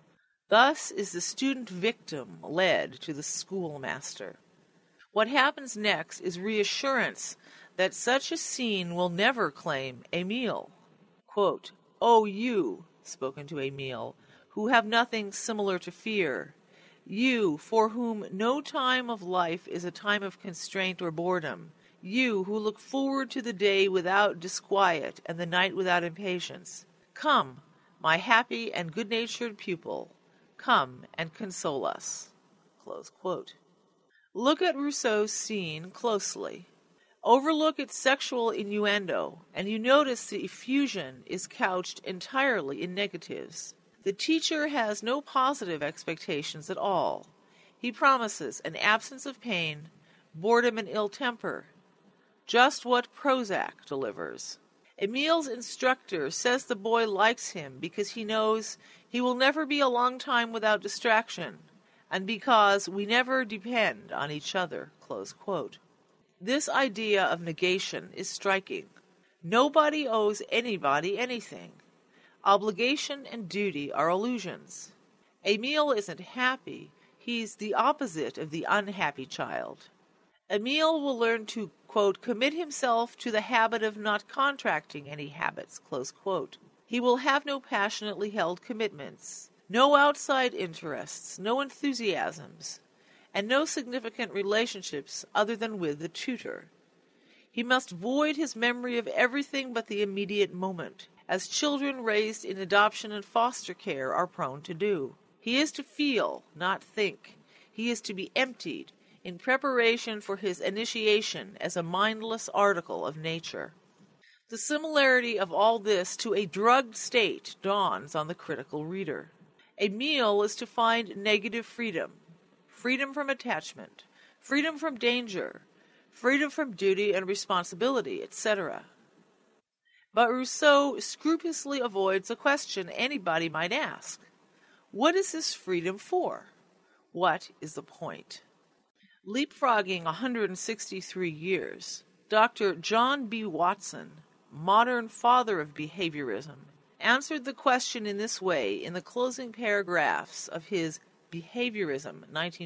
Thus is the student victim led to the schoolmaster. What happens next is reassurance that such a scene will never claim Émile. Quote, "O you," spoken to Émile, "who have nothing similar to fear, you for whom no time of life is a time of constraint or boredom, you who look forward to the day without disquiet and the night without impatience, come, my happy and good-natured pupil, come and console us." Close quote. Look at Rousseau's scene closely. Overlook its sexual innuendo, and you notice the effusion is couched entirely in negatives. The teacher has no positive expectations at all. He promises an absence of pain, boredom and ill temper, just what Prozac delivers. Émile's instructor says the boy likes him because he knows he will never be a long time without distraction, and because we never depend on each other. Close quote. This idea of negation is striking. Nobody owes anybody anything. Obligation and duty are illusions. Émile isn't happy. He's the opposite of the unhappy child. Émile will learn to, quote, commit himself to the habit of not contracting any habits, close quote. He will have no passionately held commitments, no outside interests, no enthusiasms, and no significant relationships other than with the tutor. He must void his memory of everything but the immediate moment, as children raised in adoption and foster care are prone to do. He is to feel, not think. He is to be emptied in preparation for his initiation as a mindless article of nature. The similarity of all this to a drugged state dawns on the critical reader. A meal is to find negative freedom, freedom from attachment, freedom from danger, freedom from duty and responsibility, etc. But Rousseau scrupulously avoids a question anybody might ask. What is this freedom for? What is the point? Leapfrogging 163 years, Dr. John B. Watson, modern father of behaviorism, answered the question in this way in the closing paragraphs of his Behaviorism,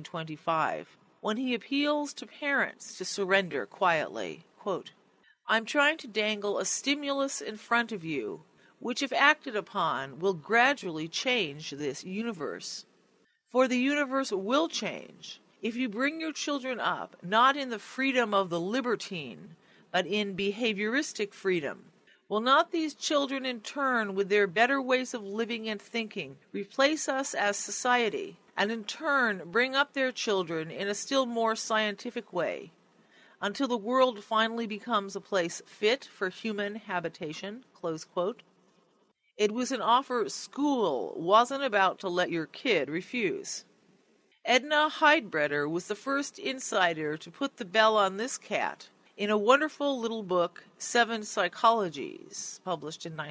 1925, when he appeals to parents to surrender quietly. Quote, "I'm trying to dangle a stimulus in front of you, which if acted upon will gradually change this universe. For the universe will change if you bring your children up not in the freedom of the libertine, but in behavioristic freedom. Will not these children in turn, with their better ways of living and thinking, replace us as society, and in turn bring up their children in a still more scientific way, until the world finally becomes a place fit for human habitation?" Close quote. It was an offer school wasn't about to let your kid refuse. Edna Heidbreder was the first insider to put the bell on this cat in a wonderful little book, Seven Psychologies, published in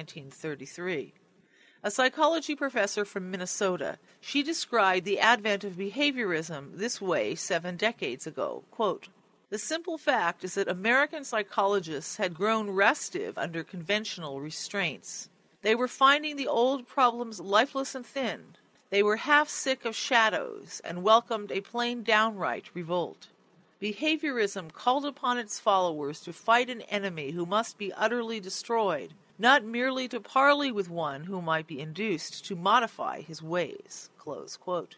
1933. A psychology professor from Minnesota, she described the advent of behaviorism this way 7 decades ago. Quote, "The simple fact is that American psychologists had grown restive under conventional restraints. They were finding the old problems lifeless and thin. They were half sick of shadows and welcomed a plain downright revolt. Behaviorism called upon its followers to fight an enemy who must be utterly destroyed, not merely to parley with one who might be induced to modify his ways." Close quote.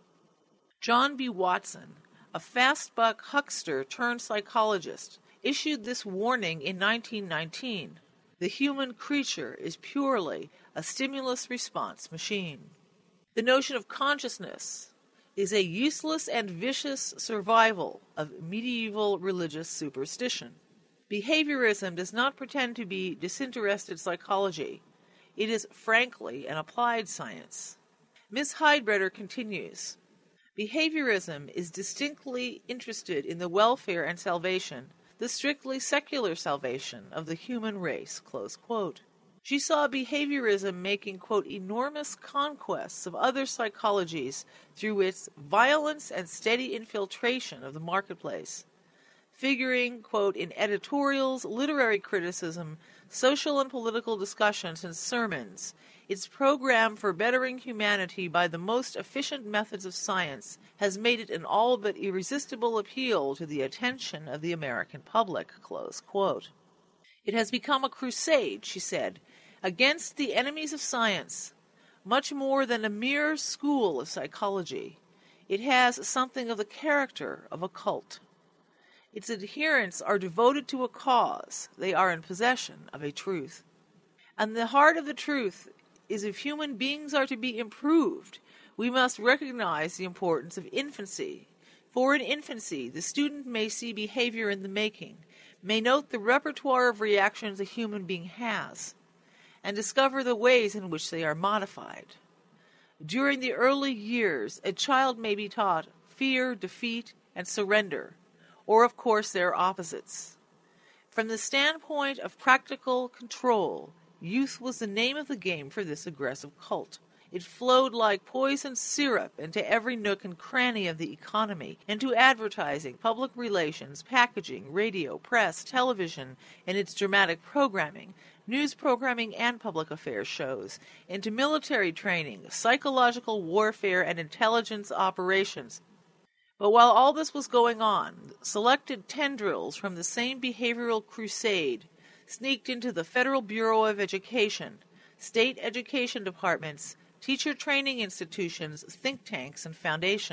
John B. Watson, a fast-buck huckster turned psychologist, issued this warning in 1919. The human creature is purely a stimulus-response machine. The notion of consciousness is a useless and vicious survival of medieval religious superstition. Behaviorism does not pretend to be disinterested psychology. It is frankly an applied science. Ms. Heidbreder continues, "Behaviorism is distinctly interested in the welfare and salvation, the strictly secular salvation of the human race." Close quote. She saw behaviorism making, quote, "enormous conquests of other psychologies through its violence and steady infiltration of the marketplace, figuring, quote, in editorials, literary criticism, social and political discussions, and sermons. Its program for bettering humanity by the most efficient methods of science has made it an all but irresistible appeal to the attention of the American public." Close quote. "It has become a crusade," she said, "against the enemies of science, much more than a mere school of psychology. It has something of the character of a cult. Its adherents are devoted to a cause. They are in possession of a truth. And the heart of the truth is if human beings are to be improved, we must recognize the importance of infancy. For in infancy, the student may see behavior in the making, may note the repertoire of reactions a human being has, and discover the ways in which they are modified. During the early years, a child may be taught fear, defeat, and surrender, or of course their opposites. From the standpoint of practical control, youth was the name of the game for this aggressive cult. It flowed like poisoned syrup into every nook and cranny of the economy, into advertising, public relations, packaging, radio, press, television, and its dramatic programming, news programming and public affairs shows, into military training, psychological warfare, and intelligence operations. But while all this was going on, selected tendrils from the same behavioral crusade sneaked into the Federal Bureau of Education, state education departments, teacher training institutions, think tanks, and foundations.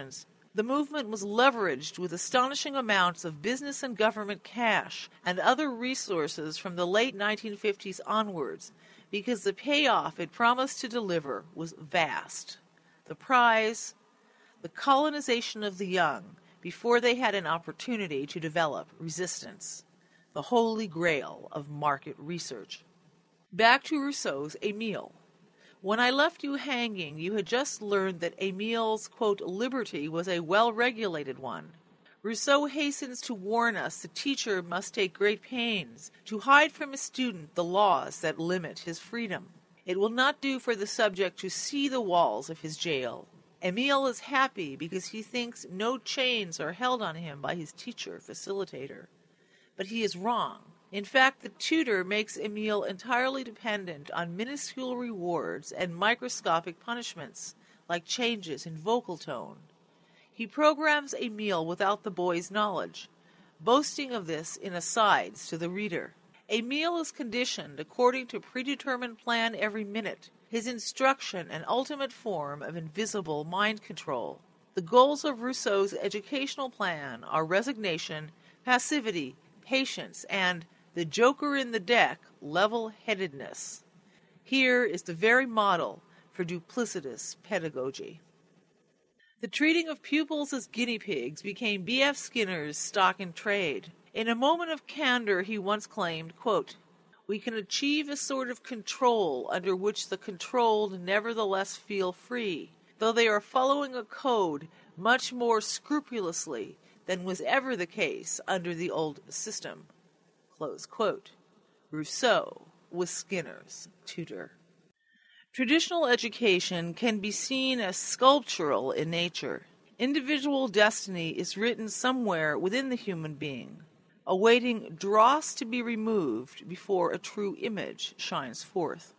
The movement was leveraged with astonishing amounts of business and government cash and other resources from the late 1950s onwards, because the payoff it promised to deliver was vast. The prize, the colonization of the young before they had an opportunity to develop resistance, the holy grail of market research. Back to Rousseau's Emile. When I left you hanging, you had just learned that Emile's, quote, liberty was a well-regulated one. Rousseau hastens to warn us the teacher must take great pains to hide from his student the laws that limit his freedom. It will not do for the subject to see the walls of his jail. Emile is happy because he thinks no chains are held on him by his teacher-facilitator. But he is wrong. In fact, the tutor makes Emile entirely dependent on minuscule rewards and microscopic punishments, like changes in vocal tone. He programs Emile without the boy's knowledge, boasting of this in asides to the reader. Emile is conditioned according to predetermined plan every minute, his instruction an ultimate form of invisible mind control. The goals of Rousseau's educational plan are resignation, passivity, patience, and the joker in the deck, level-headedness. Here is the very model for duplicitous pedagogy. The treating of pupils as guinea pigs became B.F. Skinner's stock in trade. In a moment of candor, he once claimed, quote, "We can achieve a sort of control under which the controlled nevertheless feel free, though they are following a code much more scrupulously than was ever the case under the old system." Close quote. Rousseau was Skinner's tutor. Traditional education can be seen as sculptural in nature. Individual destiny is written somewhere within the human being, awaiting dross to be removed before a true image shines forth.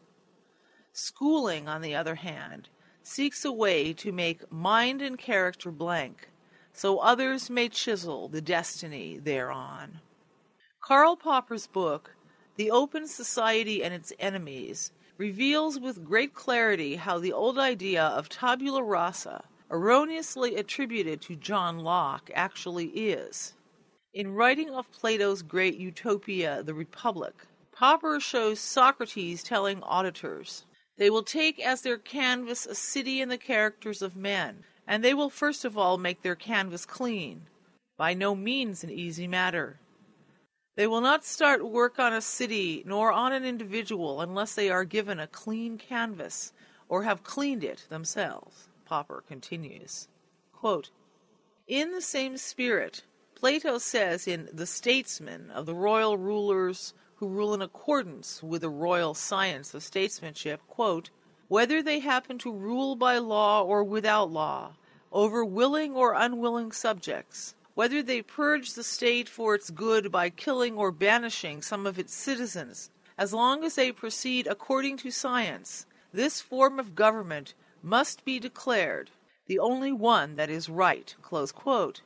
Schooling, on the other hand, seeks a way to make mind and character blank, so others may chisel the destiny thereon. Karl Popper's book, The Open Society and Its Enemies, reveals with great clarity how the old idea of tabula rasa, erroneously attributed to John Locke, actually is. In writing of Plato's great utopia, The Republic, Popper shows Socrates telling auditors, "They will take as their canvas a city and the characters of men, and they will first of all make their canvas clean. By no means an easy matter. They will not start work on a city nor on an individual unless they are given a clean canvas or have cleaned it themselves." Popper continues, quote, "In the same spirit, Plato says in The Statesman of the royal rulers who rule in accordance with the royal science of statesmanship, quote, whether they happen to rule by law or without law, over willing or unwilling subjects, whether they purge the state for its good by killing or banishing some of its citizens, as long as they proceed according to science, this form of government must be declared the only one that is right." Close quote.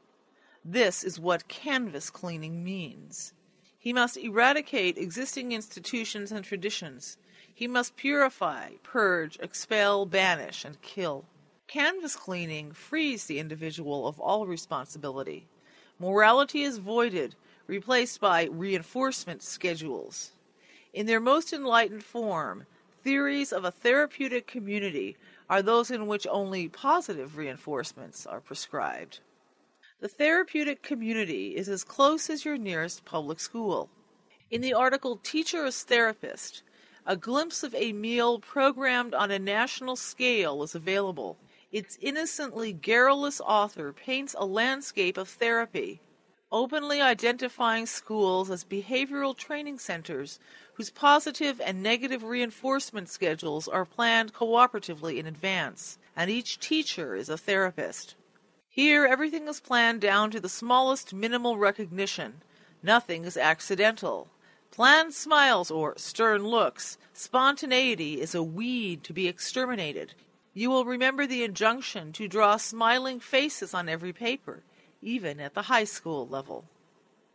This is what canvas cleaning means. He must eradicate existing institutions and traditions. He must purify, purge, expel, banish, and kill. Canvas cleaning frees the individual of all responsibility. Morality is voided, replaced by reinforcement schedules. In their most enlightened form, theories of a therapeutic community are those in which only positive reinforcements are prescribed. The therapeutic community is as close as your nearest public school. In the article Teacher as Therapist, a glimpse of Emile programmed on a national scale is available. Its innocently garrulous author paints a landscape of therapy, openly identifying schools as behavioral training centers whose positive and negative reinforcement schedules are planned cooperatively in advance, and each teacher is a therapist. Here, everything is planned down to the smallest minimal recognition. Nothing is accidental. Planned smiles or stern looks, spontaneity is a weed to be exterminated. You will remember the injunction to draw smiling faces on every paper, even at the high school level.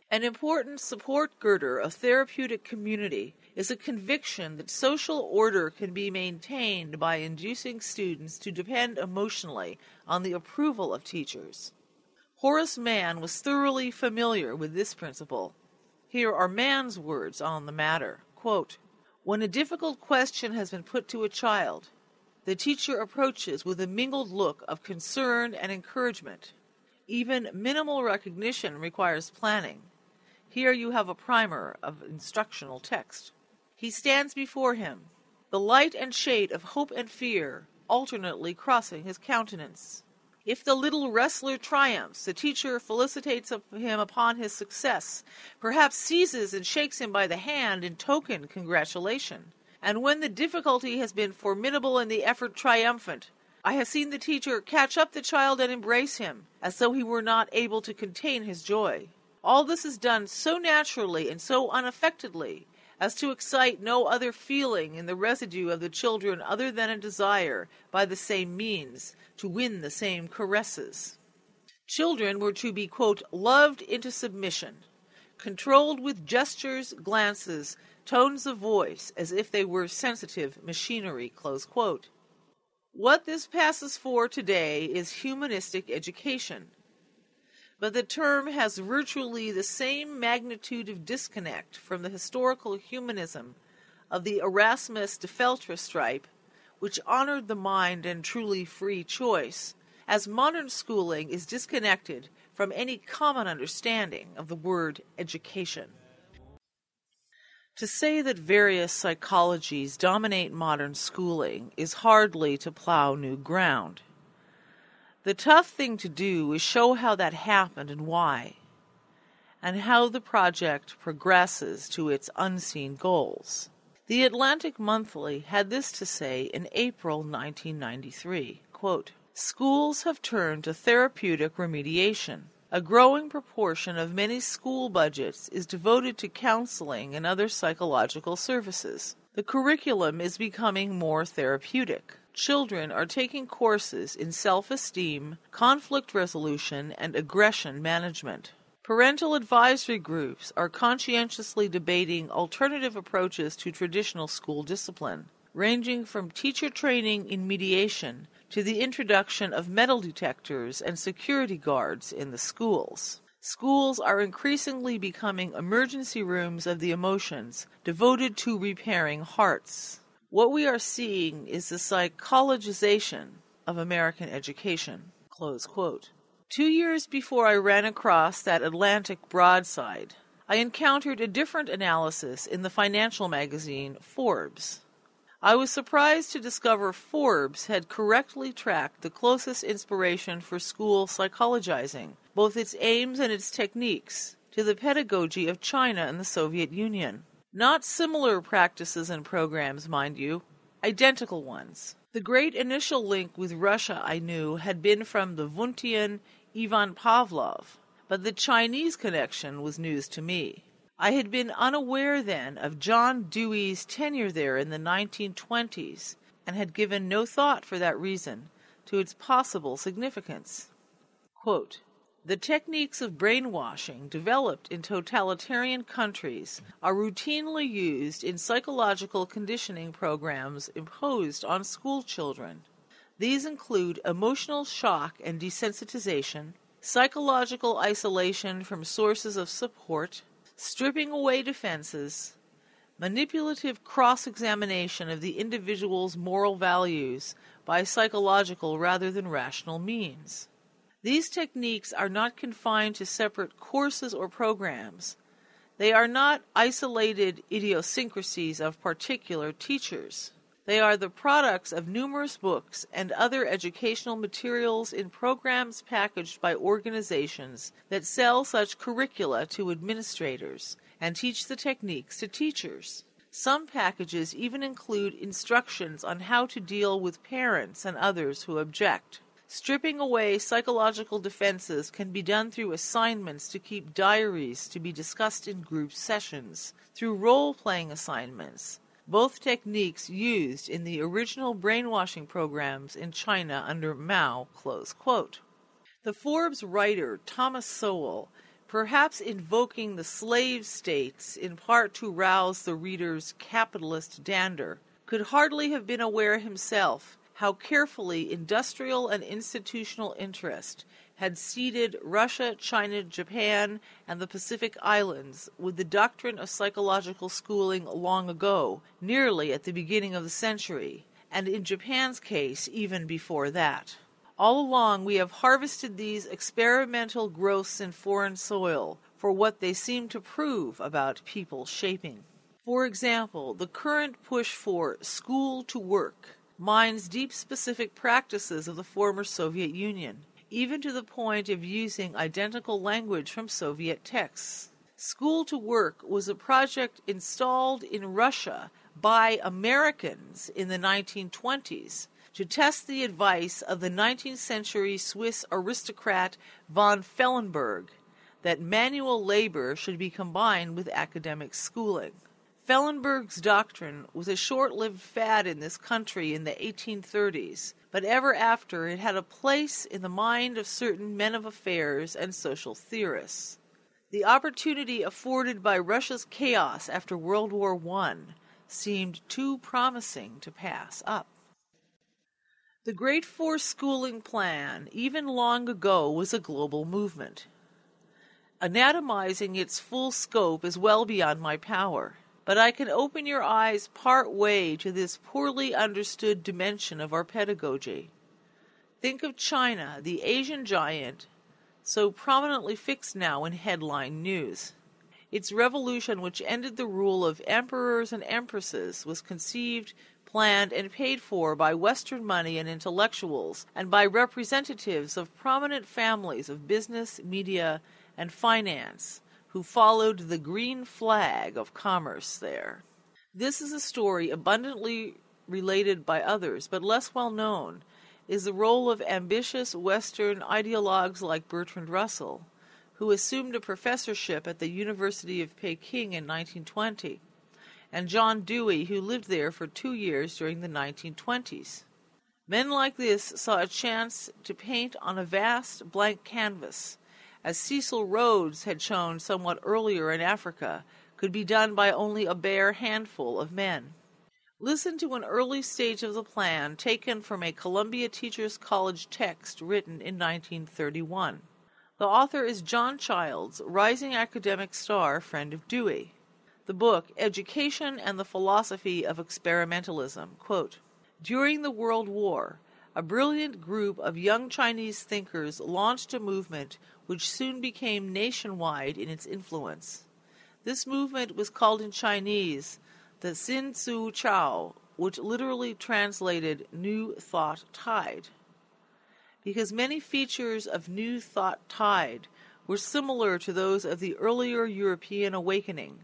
An important support girder of therapeutic community is a conviction that social order can be maintained by inducing students to depend emotionally on the approval of teachers. Horace Mann was thoroughly familiar with this principle. Here are Mann's words on the matter. Quote, "When a difficult question has been put to a child, the teacher approaches with a mingled look of concern and encouragement. Even minimal recognition requires planning. Here you have a primer of instructional text. He stands before him, the light and shade of hope and fear alternately crossing his countenance. If the little wrestler triumphs, the teacher felicitates him upon his success, perhaps seizes and shakes him by the hand in token congratulation. And when the difficulty has been formidable and the effort triumphant, I have seen the teacher catch up the child and embrace him, as though he were not able to contain his joy. All this is done so naturally and so unaffectedly as to excite no other feeling in the residue of the children other than a desire, by the same means, to win the same caresses. Children were to be, quote, loved into submission, controlled with gestures, glances, tones of voice, as if they were sensitive machinery," close quote. What this passes for today is humanistic education. But the term has virtually the same magnitude of disconnect from the historical humanism of the Erasmus de Feltre stripe, which honored the mind and truly free choice, as modern schooling is disconnected from any common understanding of the word education. To say that various psychologies dominate modern schooling is hardly to plow new ground. The tough thing to do is show how that happened and why, and how the project progresses to its unseen goals. The Atlantic Monthly had this to say in April 1993, quote, "Schools have turned to therapeutic remediation. A growing proportion of many school budgets is devoted to counseling and other psychological services. The curriculum is becoming more therapeutic. Children are taking courses in self-esteem, conflict resolution, and aggression management. Parental advisory groups are conscientiously debating alternative approaches to traditional school discipline, ranging from teacher training in mediation to the introduction of metal detectors and security guards in the schools. Schools are increasingly becoming emergency rooms of the emotions, devoted to repairing hearts. What we are seeing is the psychologization of American education." Close quote. 2 years before I ran across that Atlantic broadside, I encountered a different analysis in the financial magazine Forbes. I was surprised to discover Forbes had correctly tracked the closest inspiration for school psychologizing, both its aims and its techniques, to the pedagogy of China and the Soviet Union. Not similar practices and programs, mind you, identical ones. The great initial link with Russia I knew had been from the Wundtian Ivan Pavlov, but the Chinese connection was news to me. I had been unaware then of John Dewey's tenure there in the 1920s, and had given no thought for that reason to its possible significance. Quote, "The techniques of brainwashing developed in totalitarian countries are routinely used in psychological conditioning programs imposed on school children. These include emotional shock and desensitization, psychological isolation from sources of support, stripping away defenses, manipulative cross-examination of the individual's moral values by psychological rather than rational means. These techniques are not confined to separate courses or programs. They are not isolated idiosyncrasies of particular teachers. They are the products of numerous books and other educational materials in programs packaged by organizations that sell such curricula to administrators and teach the techniques to teachers. Some packages even include instructions on how to deal with parents and others who object. Stripping away psychological defenses can be done through assignments to keep diaries to be discussed in group sessions, through role-playing assignments, both techniques used in the original brainwashing programs in China under Mao." Close quote. The Forbes writer Thomas Sowell perhaps invoking the slave states in part to rouse the reader's capitalist dander, could hardly have been aware himself how carefully industrial and institutional interest had seeded Russia, China, Japan, and the Pacific Islands with the doctrine of psychological schooling long ago, nearly at the beginning of the century, and in Japan's case, even before that. All along we have harvested these experimental growths in foreign soil for what they seem to prove about people shaping. For example, the current push for school to work mines deep specific practices of the former Soviet Union, even to the point of using identical language from Soviet texts. School to work was a project installed in Russia by Americans in the 1920s to test the advice of the 19th century Swiss aristocrat von Fellenberg that manual labor should be combined with academic schooling. Fellenberg's doctrine was a short-lived fad in this country in the 1830s, but ever after it had a place in the mind of certain men of affairs and social theorists. The opportunity afforded by Russia's chaos after World War I seemed too promising to pass up. The Great Force Schooling Plan, even long ago, was a global movement. Anatomizing its full scope is well beyond my power, but I can open your eyes part way to this poorly understood dimension of our pedagogy. Think of China, the Asian giant, so prominently fixed now in headline news. Its revolution, which ended the rule of emperors and empresses, was conceived, planned, and paid for by Western money and intellectuals, and by representatives of prominent families of business, media, and finance, who followed the green flag of commerce there. This is a story abundantly related by others, but less well known, is the role of ambitious Western ideologues like Bertrand Russell, who assumed a professorship at the University of Peking in 1920, and John Dewey, who lived there for 2 years during the 1920s. Men like this saw a chance to paint on a vast blank canvas, as Cecil Rhodes had shown somewhat earlier in Africa, could be done by only a bare handful of men. Listen to an early stage of the plan taken from a Columbia Teachers College text written in 1931. The author is John Childs, rising academic star, friend of Dewey. The book, Education and the Philosophy of Experimentalism, quote, "During the World War, a brilliant group of young Chinese thinkers launched a movement which soon became nationwide in its influence. This movement was called in Chinese the Xin Tzu Chao, which literally translated New Thought Tide. Because many features of New Thought Tide were similar to those of the earlier European awakening,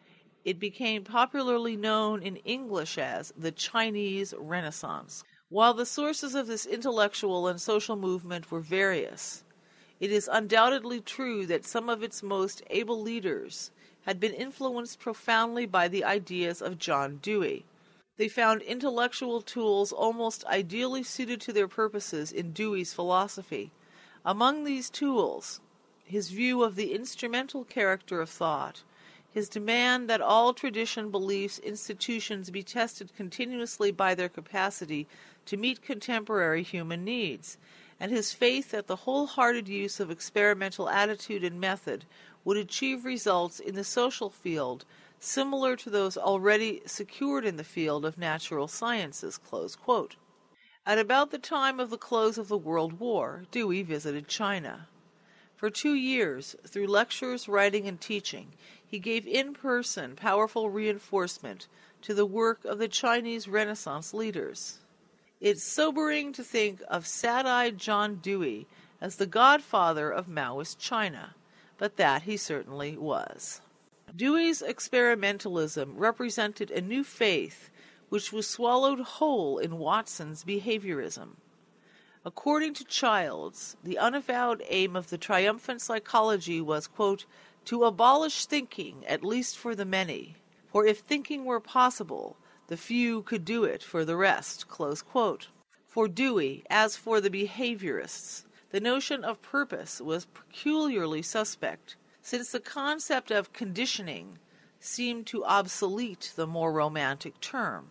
it became popularly known in English as the Chinese Renaissance. While the sources of this intellectual and social movement were various, it is undoubtedly true that some of its most able leaders had been influenced profoundly by the ideas of John Dewey. They found intellectual tools almost ideally suited to their purposes in Dewey's philosophy. Among these tools, his view of the instrumental character of thought, his demand that all tradition, beliefs, institutions be tested continuously by their capacity to meet contemporary human needs, and his faith that the wholehearted use of experimental attitude and method would achieve results in the social field similar to those already secured in the field of natural sciences." Close quote. At about the time of the close of the World War, Dewey visited China. For 2 years, through lectures, writing, and teaching, he gave in-person powerful reinforcement to the work of the Chinese Renaissance leaders. It's sobering to think of sad-eyed John Dewey as the godfather of Maoist China, but that he certainly was. Dewey's experimentalism represented a new faith which was swallowed whole in Watson's behaviorism. According to Childs, the unavowed aim of the triumphant psychology was, quote, "to abolish thinking, at least for the many, for if thinking were possible, the few could do it for the rest." Close quote. For Dewey, as for the behaviorists, the notion of purpose was peculiarly suspect, since the concept of conditioning seemed to obsolete the more romantic term.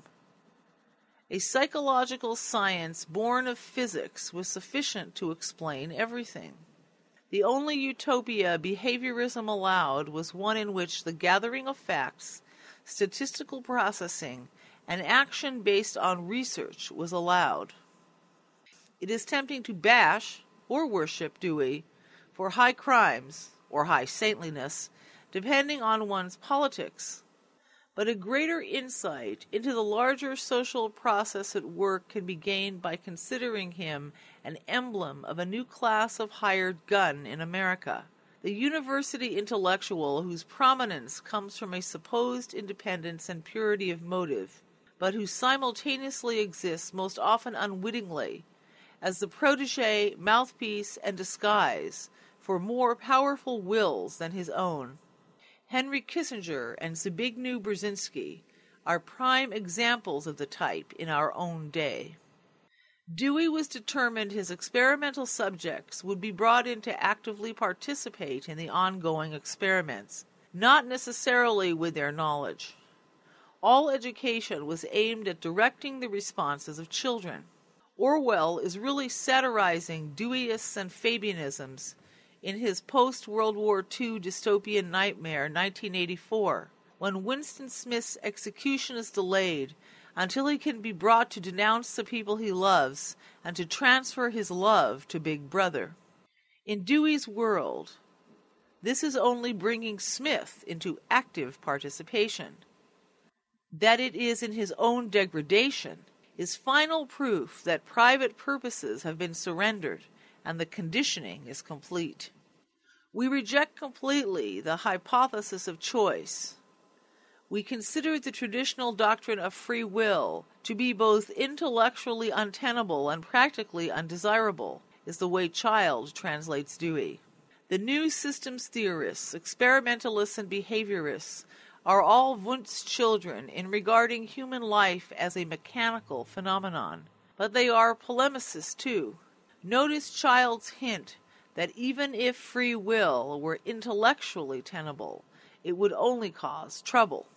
A psychological science born of physics was sufficient to explain everything. The only utopia behaviorism allowed was one in which the gathering of facts, statistical processing, and action based on research was allowed. It is tempting to bash or worship Dewey for high crimes or high saintliness, depending on one's politics. But a greater insight into the larger social process at work can be gained by considering him an emblem of a new class of hired gun in America, the university intellectual whose prominence comes from a supposed independence and purity of motive, but who simultaneously exists most often unwittingly as the protege, mouthpiece, and disguise for more powerful wills than his own. Henry Kissinger and Zbigniew Brzezinski are prime examples of the type in our own day. Dewey was determined his experimental subjects would be brought in to actively participate in the ongoing experiments, not necessarily with their knowledge. All education was aimed at directing the responses of children. Orwell is really satirizing Deweyisms and Fabianisms in his post-World War II dystopian nightmare 1984, when Winston Smith's execution is delayed until he can be brought to denounce the people he loves and to transfer his love to Big Brother. In Dewey's world, this is only bringing Smith into active participation. That it is in his own degradation is final proof that private purposes have been surrendered and the conditioning is complete. We reject completely the hypothesis of choice. We consider the traditional doctrine of free will to be both intellectually untenable and practically undesirable, is the way Child translates Dewey. The new systems theorists, experimentalists, and behaviorists are all Wundt's children in regarding human life as a mechanical phenomenon, but they are polemicists too. Notice Child's hint that even if free will were intellectually tenable, it would only cause trouble.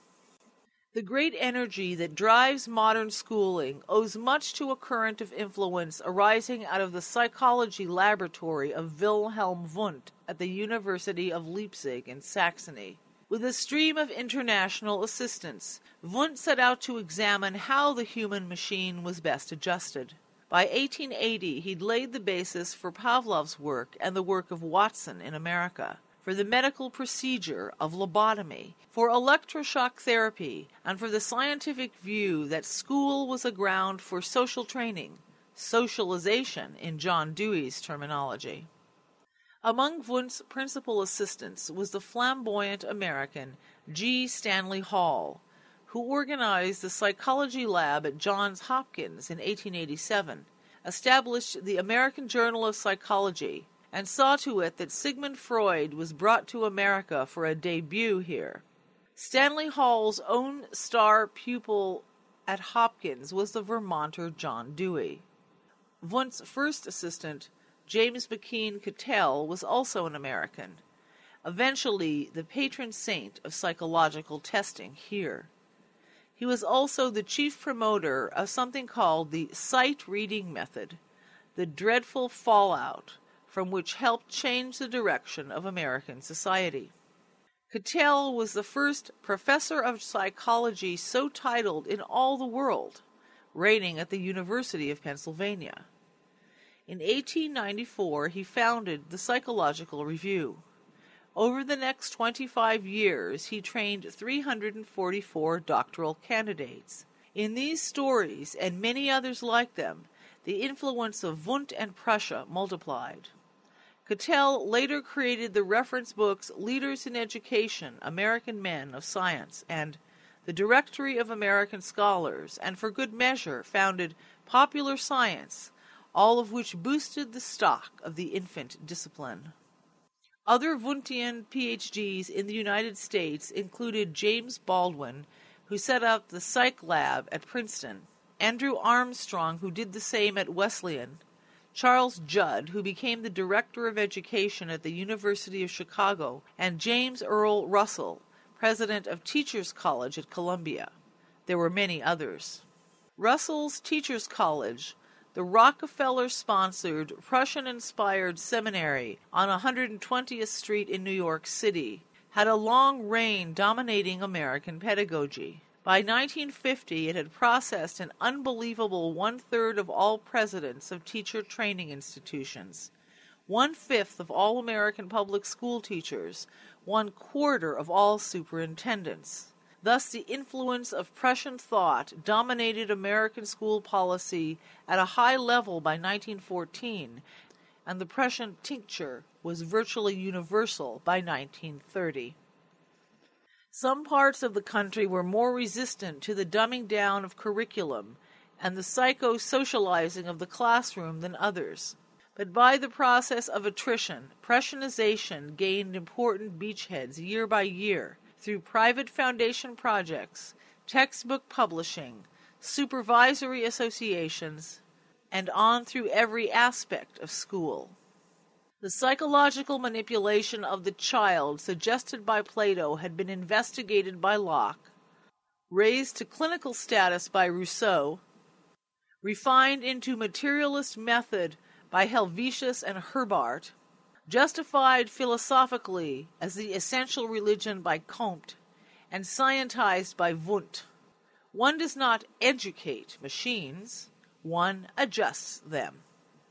The great energy that drives modern schooling owes much to a current of influence arising out of the psychology laboratory of Wilhelm Wundt at the University of Leipzig in Saxony. With a stream of international assistance, Wundt set out to examine how the human machine was best adjusted. By 1880, he'd laid the basis for Pavlov's work and the work of Watson in America, for the medical procedure of lobotomy, for electroshock therapy, and for the scientific view that school was a ground for social training, socialization in John Dewey's terminology. Among Wundt's principal assistants was the flamboyant American G. Stanley Hall, who organized the psychology lab at Johns Hopkins in 1887, established the American Journal of Psychology, and saw to it that Sigmund Freud was brought to America for a debut here. Stanley Hall's own star pupil at Hopkins was the Vermonter John Dewey. Wundt's first assistant, James McKean Cattell, was also an American, eventually the patron saint of psychological testing here. He was also the chief promoter of something called the sight reading method, the dreadful fallout from which helped change the direction of American society. Cattell was the first professor of psychology so titled in all the world, reigning at the University of Pennsylvania. In 1894, he founded the Psychological Review. Over the next 25 years, he trained 344 doctoral candidates. In these stories, and many others like them, the influence of Wundt and Prussia multiplied. Cattell later created the reference books Leaders in Education, American Men of Science, and the Directory of American Scholars, and for good measure founded Popular Science, all of which boosted the stock of the infant discipline. Other Wundtian PhDs in the United States included James Baldwin, who set up the Psych Lab at Princeton, Andrew Armstrong, who did the same at Wesleyan, Charles Judd, who became the Director of Education at the University of Chicago, and James Earl Russell, President of Teachers College at Columbia. There were many others. Russell's Teachers College, the Rockefeller-sponsored, Prussian-inspired seminary on 120th Street in New York City, had a long reign dominating American pedagogy. By 1950, it had processed an unbelievable 1/3 of all presidents of teacher training institutions, 1/5 of all American public school teachers, 1/4 of all superintendents. Thus, the influence of Prussian thought dominated American school policy at a high level by 1914, and the Prussian tincture was virtually universal by 1930. Some parts of the country were more resistant to the dumbing down of curriculum and the psycho-socializing of the classroom than others. But by the process of attrition, Prussianization gained important beachheads year by year through private foundation projects, textbook publishing, supervisory associations, and on through every aspect of school. The psychological manipulation of the child suggested by Plato had been investigated by Locke, raised to clinical status by Rousseau, refined into materialist method by Helvetius and Herbart, justified philosophically as the essential religion by Comte, and scientized by Wundt. One does not educate machines, one adjusts them.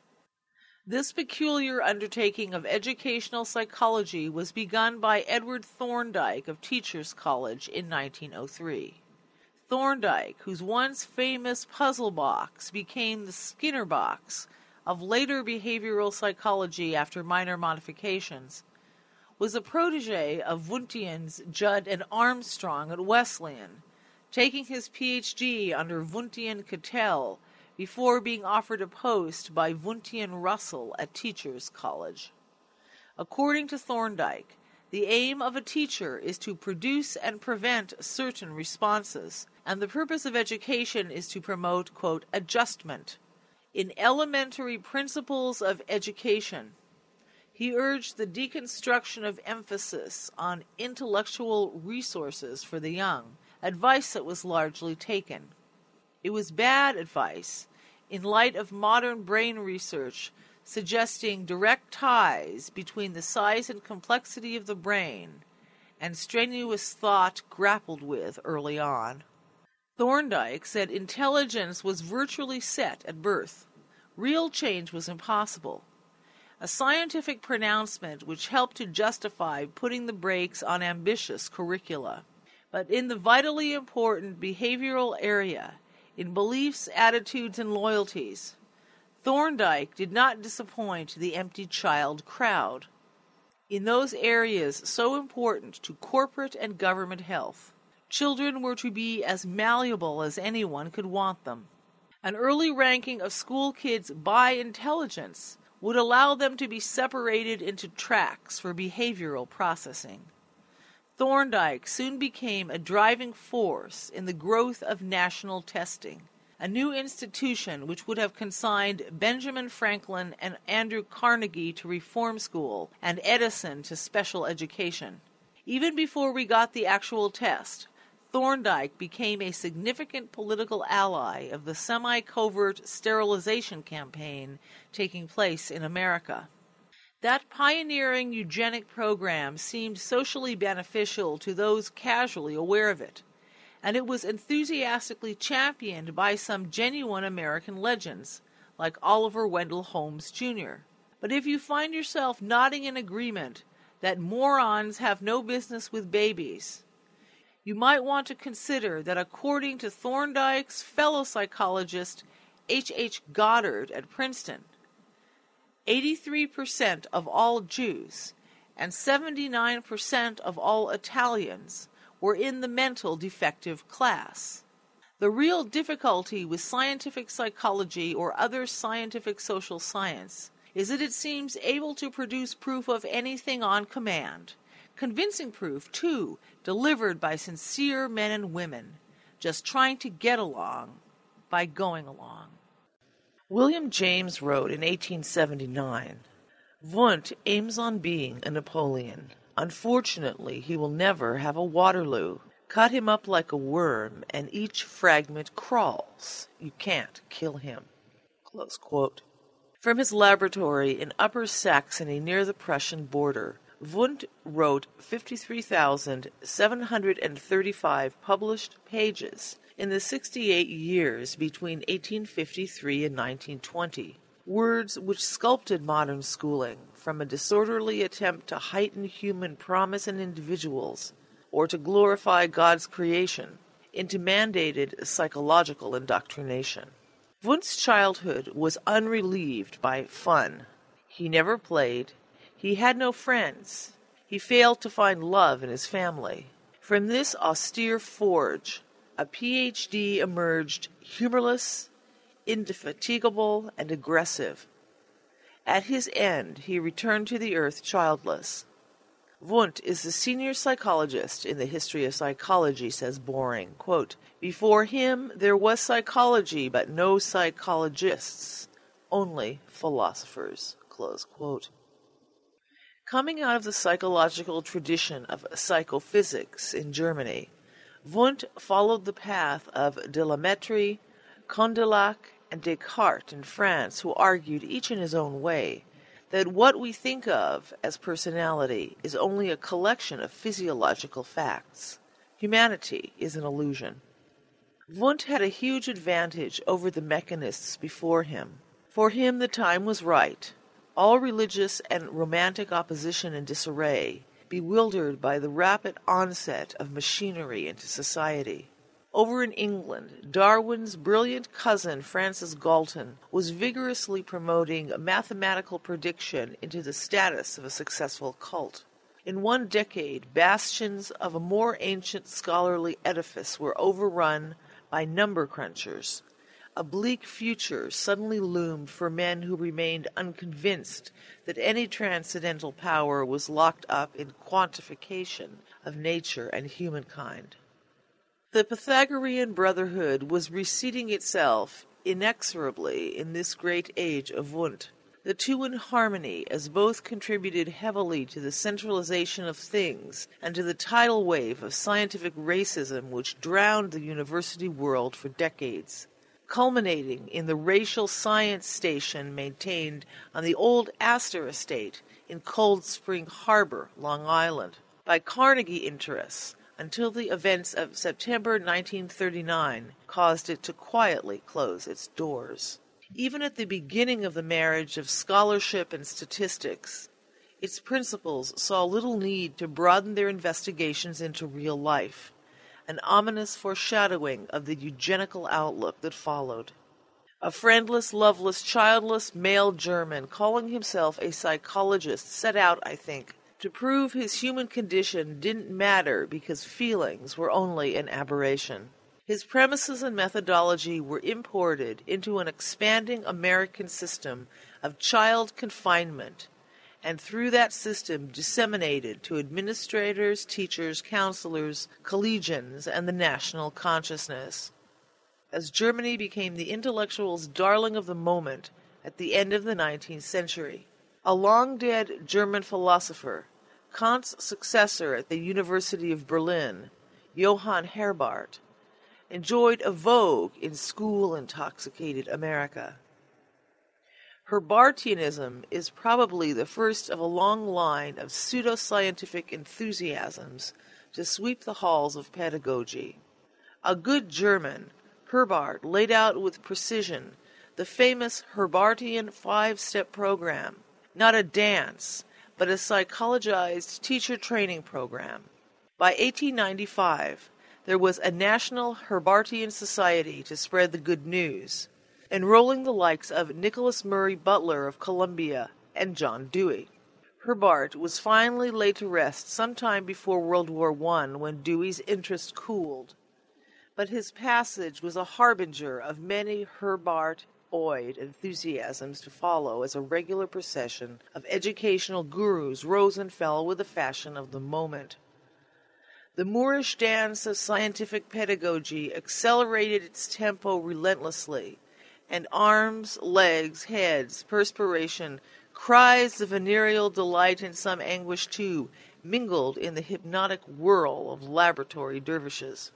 This peculiar undertaking of educational psychology was begun by Edward Thorndike of Teachers College in 1903. Thorndike, whose once famous puzzle box became the Skinner box of later behavioral psychology after minor modifications, was a protege of Wundtians, Judd, and Armstrong at Wesleyan, taking his Ph.D. under Wundtian Cattell before being offered a post by Wundtian Russell at Teachers College. According to Thorndike, the aim of a teacher is to produce and prevent certain responses, and the purpose of education is to promote, quote, adjustment. In Elementary Principles of Education, he urged the deconstruction of emphasis on intellectual resources for the young, advice that was largely taken. It was bad advice in light of modern brain research suggesting direct ties between the size and complexity of the brain and strenuous thought grappled with early on. Thorndike said intelligence was virtually set at birth. Real change was impossible. A scientific pronouncement which helped to justify putting the brakes on ambitious curricula. But in the vitally important behavioral area, in beliefs, attitudes, and loyalties, Thorndike did not disappoint the empty child crowd. In those areas so important to corporate and government health, children were to be as malleable as anyone could want them. An early ranking of school kids by intelligence would allow them to be separated into tracks for behavioral processing. Thorndike soon became a driving force in the growth of national testing, a new institution which would have consigned Benjamin Franklin and Andrew Carnegie to reform school and Edison to special education. Even before we got the actual test, Thorndike became a significant political ally of the semi-covert sterilization campaign taking place in America. That pioneering eugenic program seemed socially beneficial to those casually aware of it, and it was enthusiastically championed by some genuine American legends, like Oliver Wendell Holmes, Jr. But if you find yourself nodding in agreement that morons have no business with babies, you might want to consider that according to Thorndike's fellow psychologist H. Goddard at Princeton, 83% of all Jews and 79% of all Italians were in the mental defective class. The real difficulty with scientific psychology or other scientific social science is that it seems able to produce proof of anything on command, convincing proof, too, delivered by sincere men and women, just trying to get along by going along. William James wrote in 1879, Wundt aims on being a Napoleon. Unfortunately, he will never have a Waterloo. Cut him up like a worm, and each fragment crawls. You can't kill him. Close quote. From his laboratory in Upper Saxony near the Prussian border, Wundt wrote 53,735 published pages in the 68 years between 1853 and 1920, words which sculpted modern schooling from a disorderly attempt to heighten human promise in individuals or to glorify God's creation into mandated psychological indoctrination. Wundt's childhood was unrelieved by fun. He never played. He had no friends. He failed to find love in his family. From this austere forge, a Ph.D. emerged humorless, indefatigable, and aggressive. At his end, he returned to the earth childless. Wundt is the senior psychologist in the history of psychology, says Boring. Quote, before him there was psychology, but no psychologists, only philosophers. Close quote. Coming out of the psychological tradition of psychophysics in Germany, Wundt followed the path of de la Mettrie, Condillac, and Descartes in France, who argued, each in his own way, that what we think of as personality is only a collection of physiological facts. Humanity is an illusion. Wundt had a huge advantage over the mechanists before him. For him the time was right. All religious and romantic opposition in disarray, bewildered by the rapid onset of machinery into society. Over in England, Darwin's brilliant cousin Francis Galton was vigorously promoting a mathematical prediction into the status of a successful cult. In one decade, bastions of a more ancient scholarly edifice were overrun by number crunchers. A bleak future suddenly loomed for men who remained unconvinced that any transcendental power was locked up in quantification of nature and humankind. The Pythagorean brotherhood was reseating itself inexorably in this great age of Wundt. The two in harmony, as both contributed heavily to the centralization of things and to the tidal wave of scientific racism which drowned the university world for decades, culminating in the racial science station maintained on the old Astor estate in Cold Spring Harbor, Long Island, by Carnegie interests, until the events of September 1939 caused it to quietly close its doors. Even at the beginning of the marriage of scholarship and statistics, its principals saw little need to broaden their investigations into real life, an ominous foreshadowing of the eugenical outlook that followed. A friendless, loveless, childless male German calling himself a psychologist set out, I think, to prove his human condition didn't matter because feelings were only an aberration. His premises and methodology were imported into an expanding American system of child confinement, and through that system disseminated to administrators, teachers, counselors, collegians, and the national consciousness. As Germany became the intellectuals' darling of the moment at the end of the 19th century, a long-dead German philosopher, Kant's successor at the University of Berlin, Johann Herbart, enjoyed a vogue in school-intoxicated America. Herbartianism is probably the first of a long line of pseudoscientific enthusiasms to sweep the halls of pedagogy. A good German, Herbart laid out with precision the famous Herbartian five-step program, not a dance, but a psychologized teacher training program. By 1895, there was a national Herbartian society to spread the good news, enrolling the likes of Nicholas Murray Butler of Columbia and John Dewey. Herbart was finally laid to rest sometime before World War I when Dewey's interest cooled, but his passage was a harbinger of many Herbart-oid enthusiasms to follow as a regular procession of educational gurus rose and fell with the fashion of the moment. The Moorish dance of scientific pedagogy accelerated its tempo relentlessly, and arms, legs, heads, perspiration, cries of venereal delight and some anguish too, mingled in the hypnotic whirl of laboratory dervishes.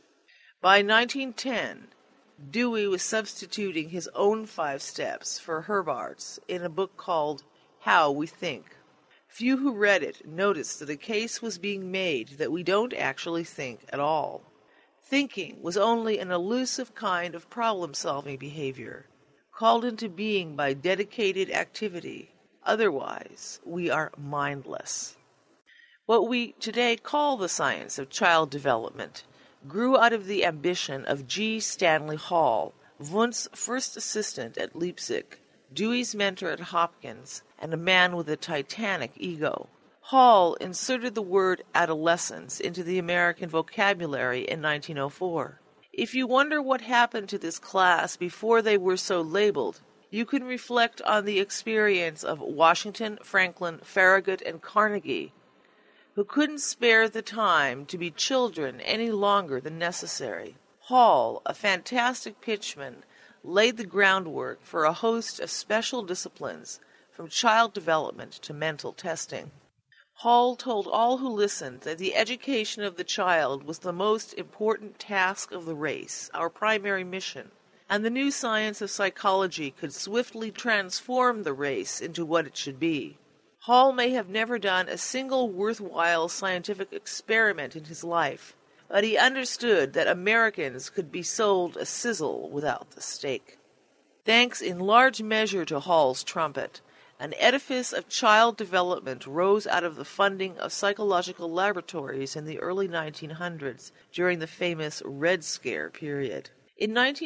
By 1910, Dewey was substituting his own 5 steps for Herbart's in a book called How We Think. Few who read it noticed that a case was being made that we don't actually think at all. Thinking was only an elusive kind of problem-solving behavior, called into being by dedicated activity. Otherwise, we are mindless. What we today call the science of child development grew out of the ambition of G. Stanley Hall, Wundt's first assistant at Leipzig, Dewey's mentor at Hopkins, and a man with a titanic ego. Hall inserted the word adolescence into the American vocabulary in 1904. If you wonder what happened to this class before they were so labeled, you can reflect on the experience of Washington, Franklin, Farragut, and Carnegie, who couldn't spare the time to be children any longer than necessary. Hall, a fantastic pitchman, laid the groundwork for a host of special disciplines, from child development to mental testing. Hall told all who listened that the education of the child was the most important task of the race, our primary mission, and the new science of psychology could swiftly transform the race into what it should be. Hall may have never done a single worthwhile scientific experiment in his life, but he understood that Americans could be sold a sizzle without the steak. Thanks in large measure to Hall's trumpet, an edifice of child development rose out of the funding of psychological laboratories in the early 1900s during the famous Red Scare period. In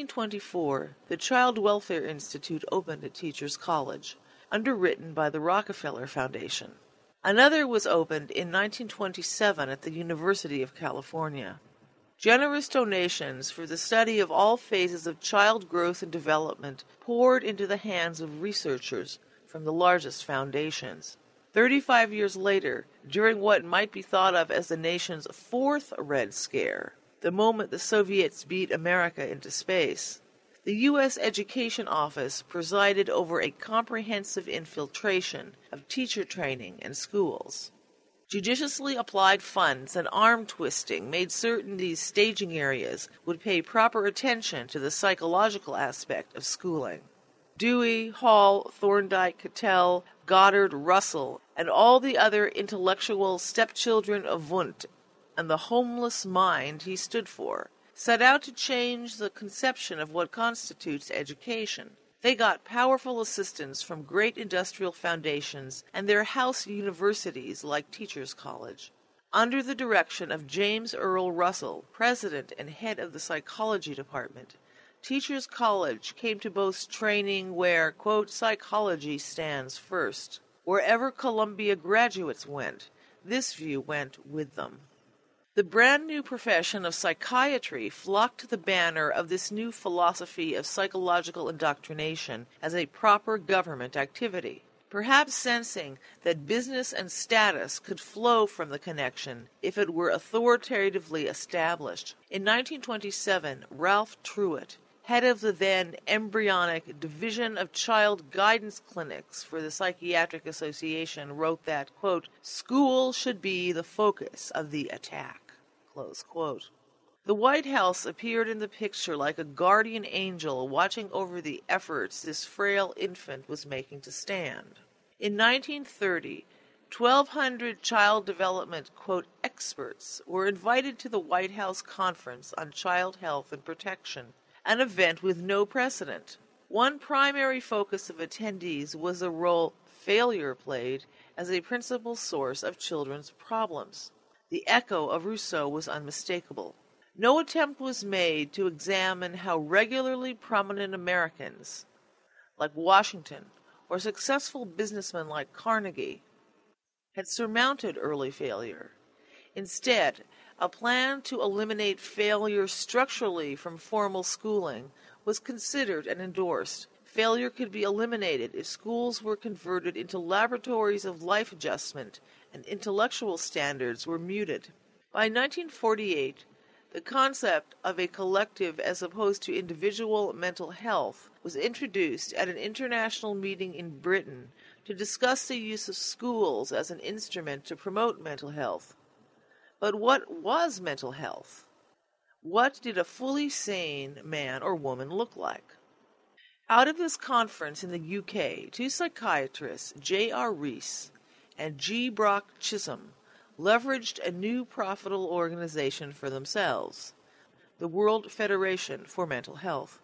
1924, the Child Welfare Institute opened at Teachers College, underwritten by the Rockefeller Foundation. Another was opened in 1927 at the University of California. Generous donations for the study of all phases of child growth and development poured into the hands of researchers from the largest foundations. 35 years later, during what might be thought of as the nation's 4th Red Scare, the moment the Soviets beat America into space, the U.S. Education Office presided over a comprehensive infiltration of teacher training in schools. Judiciously applied funds and arm twisting made certain these staging areas would pay proper attention to the psychological aspect of schooling. Dewey, Hall, Thorndike, Cattell, Goddard, Russell, and all the other intellectual stepchildren of Wundt and the homeless mind he stood for set out to change the conception of what constitutes education. They got powerful assistance from great industrial foundations and their house universities like Teachers College. Under the direction of James Earl Russell, president and head of the psychology department, Teachers College came to boast training where, quote, psychology stands first. Wherever Columbia graduates went, this view went with them. The brand new profession of psychiatry flocked to the banner of this new philosophy of psychological indoctrination as a proper government activity, perhaps sensing that business and status could flow from the connection if it were authoritatively established. In 1927, Ralph Truitt, head of the then embryonic Division of Child Guidance Clinics for the Psychiatric Association, wrote that, quote, school should be the focus of the attack, close quote. The White House appeared in the picture like a guardian angel watching over the efforts this frail infant was making to stand. In 1930, 1,200 child development, quote, experts were invited to the White House Conference on Child Health and Protection, an event with no precedent. One primary focus of attendees was the role failure played as a principal source of children's problems. The echo of Rousseau was unmistakable. No attempt was made to examine how regularly prominent Americans, like Washington, or successful businessmen like Carnegie, had surmounted early failure. Instead, a plan to eliminate failure structurally from formal schooling was considered and endorsed. Failure could be eliminated if schools were converted into laboratories of life adjustment and intellectual standards were muted. By 1948, The concept of a collective as opposed to individual mental health was introduced at an international meeting in Britain to discuss the use of schools as an instrument to promote mental health. But what was mental health? What did a fully sane man or woman look like? Out of this conference in the UK, two psychiatrists, J.R. Rees and G. Brock Chisholm, leveraged a new profitable organization for themselves, the World Federation for Mental Health.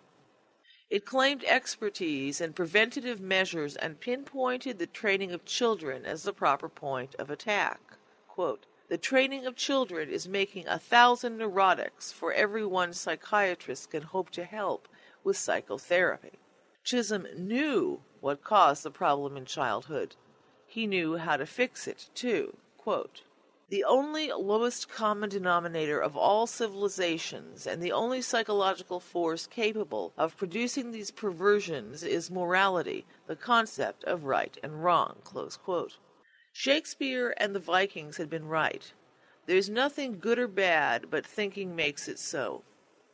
It claimed expertise in preventative measures and pinpointed the training of children as the proper point of attack. Quote, "The training of children is making 1,000 neurotics for every one psychiatrists can hope to help with psychotherapy." Chisholm knew what caused the problem in childhood. He knew how to fix it, too. Quote, "The only lowest common denominator of all civilizations and the only psychological force capable of producing these perversions is morality, the concept of right and wrong." Close quote. Shakespeare and the Vikings had been right. There's nothing good or bad, but thinking makes it so.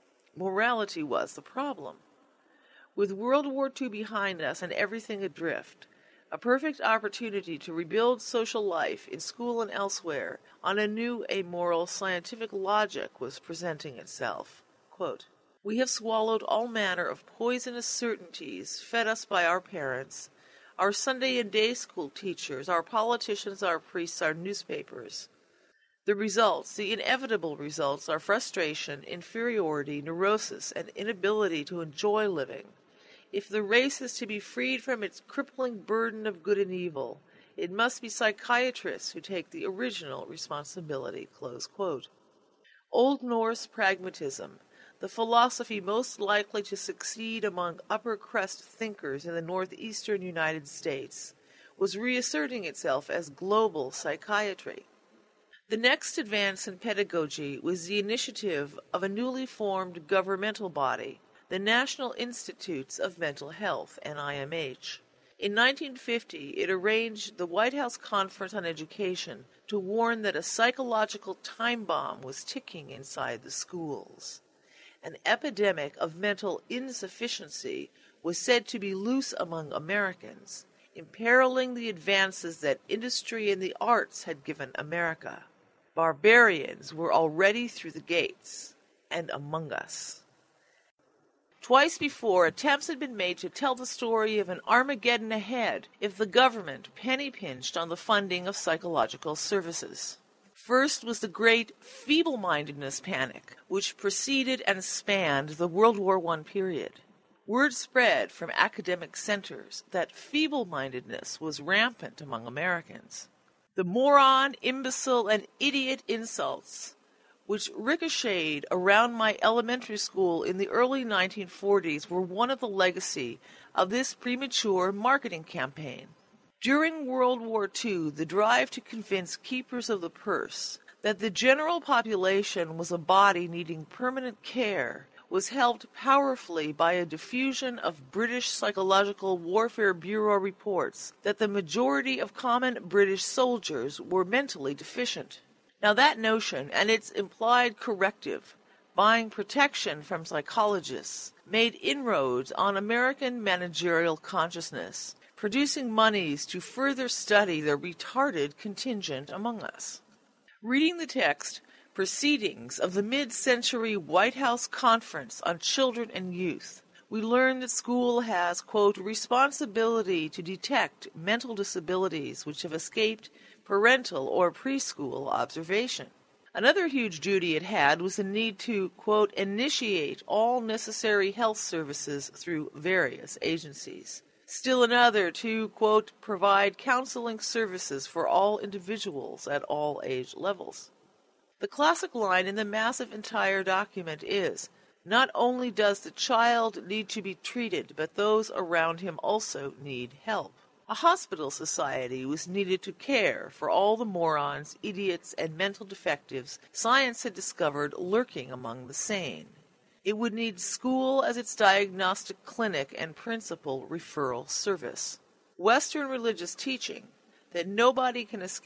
Morality was the problem. With World War II behind us and everything adrift, a perfect opportunity to rebuild social life in school and elsewhere on a new amoral scientific logic was presenting itself. Quote, "We have swallowed all manner of poisonous certainties fed us by our parents, our Sunday and day school teachers, our politicians, our priests, our newspapers. The results, the inevitable results, are frustration, inferiority, neurosis, and inability to enjoy living. If the race is to be freed from its crippling burden of good and evil, it must be psychiatrists who take the original responsibility." Close quote. Old Norse pragmatism, the philosophy most likely to succeed among upper-crust thinkers in the northeastern United States, was reasserting itself as global psychiatry. The next advance in pedagogy was the initiative of a newly formed governmental body, the National Institutes of Mental Health, NIMH. In 1950, it arranged the White House Conference on Education to warn that a psychological time bomb was ticking inside the schools. An epidemic of mental insufficiency was said to be loose among Americans, imperiling the advances that industry and the arts had given America. Barbarians were already through the gates and among us. Twice before, attempts had been made to tell the story of an Armageddon ahead if the government penny-pinched on the funding of psychological services. First was the great feeble-mindedness panic, which preceded and spanned the World War I period. Word spread from academic centers that feeble-mindedness was rampant among Americans. The moron, imbecile, and idiot insults, which ricocheted around my elementary school in the early 1940s, were one of the legacy of this premature marketing campaign. During World War II, the drive to convince keepers of the purse that the general population was a body needing permanent care was helped powerfully by a diffusion of British Psychological Warfare Bureau reports that the majority of common British soldiers were mentally deficient. Now that notion and its implied corrective, buying protection from psychologists, made inroads on American managerial consciousness, producing monies to further study the retarded contingent among us. Reading the text, Proceedings of the Mid-Century White House Conference on Children and Youth, we learn that school has, quote, responsibility to detect mental disabilities which have escaped parental or preschool observation. Another huge duty it had was the need to, quote, initiate all necessary health services through various agencies. Still another to, quote, provide counseling services for all individuals at all age levels. The classic line in the massive entire document is, not only does the child need to be treated, but those around him also need help. A hospital society was needed to care for all the morons, idiots, and mental defectives science had discovered lurking among the sane. It would need school as its diagnostic clinic and principal referral service. Western religious teaching that nobody can escape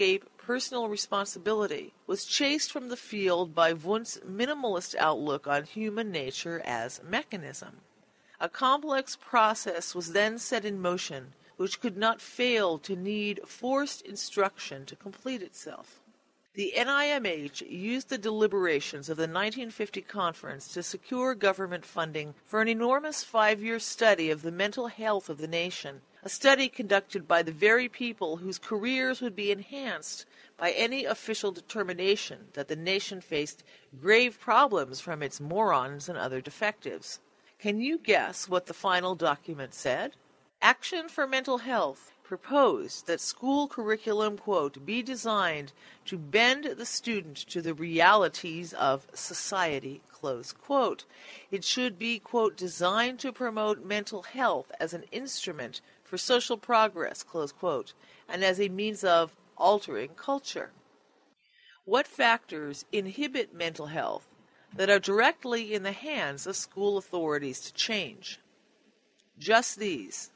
personal responsibility, was chased from the field by Wundt's minimalist outlook on human nature as mechanism. A complex process was then set in motion, which could not fail to need forced instruction to complete itself. The NIMH used the deliberations of the 1950 conference to secure government funding for an enormous 5-year study of the mental health of the nation, a study conducted by the very people whose careers would be enhanced by any official determination that the nation faced grave problems from its morons and other defectives. Can you guess what the final document said? Action for Mental Health proposed that school curriculum, quote, be designed to bend the student to the realities of society, close quote. It should be, quote, designed to promote mental health as an instrument for social progress, close quote, and as a means of altering culture. What factors inhibit mental health that are directly in the hands of school authorities to change? Just these.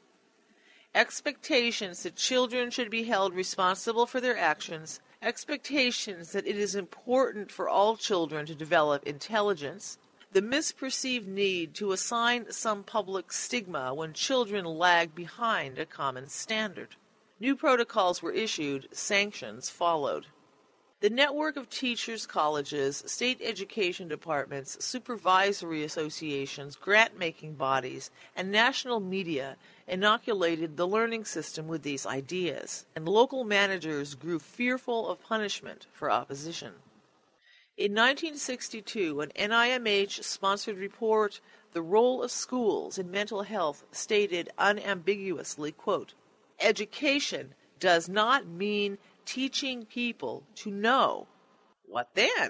Expectations that children should be held responsible for their actions, expectations that it is important for all children to develop intelligence, the misperceived need to assign some public stigma when children lag behind a common standard. New protocols were issued, sanctions followed. The network of teachers, colleges, state education departments, supervisory associations, grant-making bodies, and national media inoculated the learning system with these ideas, and local managers grew fearful of punishment for opposition. In 1962, an NIMH-sponsored report, The Role of Schools in Mental Health, stated unambiguously, quote, education does not mean teaching people to know. What then?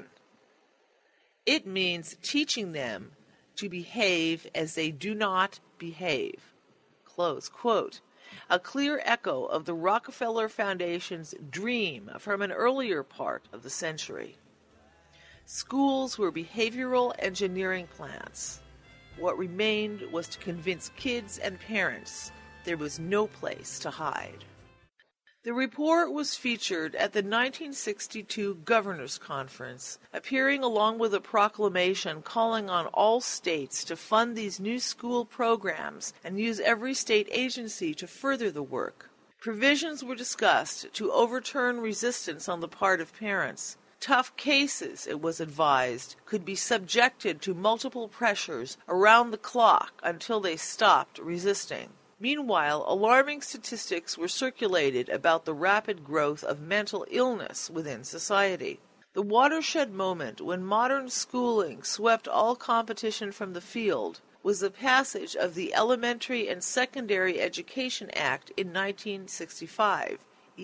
It means teaching them to behave as they do not behave. Close quote. A clear echo of the Rockefeller Foundation's dream from an earlier part of the century. Schools were behavioral engineering plants. What remained was to convince kids and parents there was no place to hide. The report was featured at the 1962 Governors' Conference, appearing along with a proclamation calling on all states to fund these new school programs and use every state agency to further the work. Provisions were discussed to overturn resistance on the part of parents. Tough cases, it was advised, could be subjected to multiple pressures around the clock until they stopped resisting. Meanwhile, alarming statistics were circulated about the rapid growth of mental illness within society. The watershed moment when modern schooling swept all competition from the field was the passage of the Elementary and Secondary Education Act in 1965,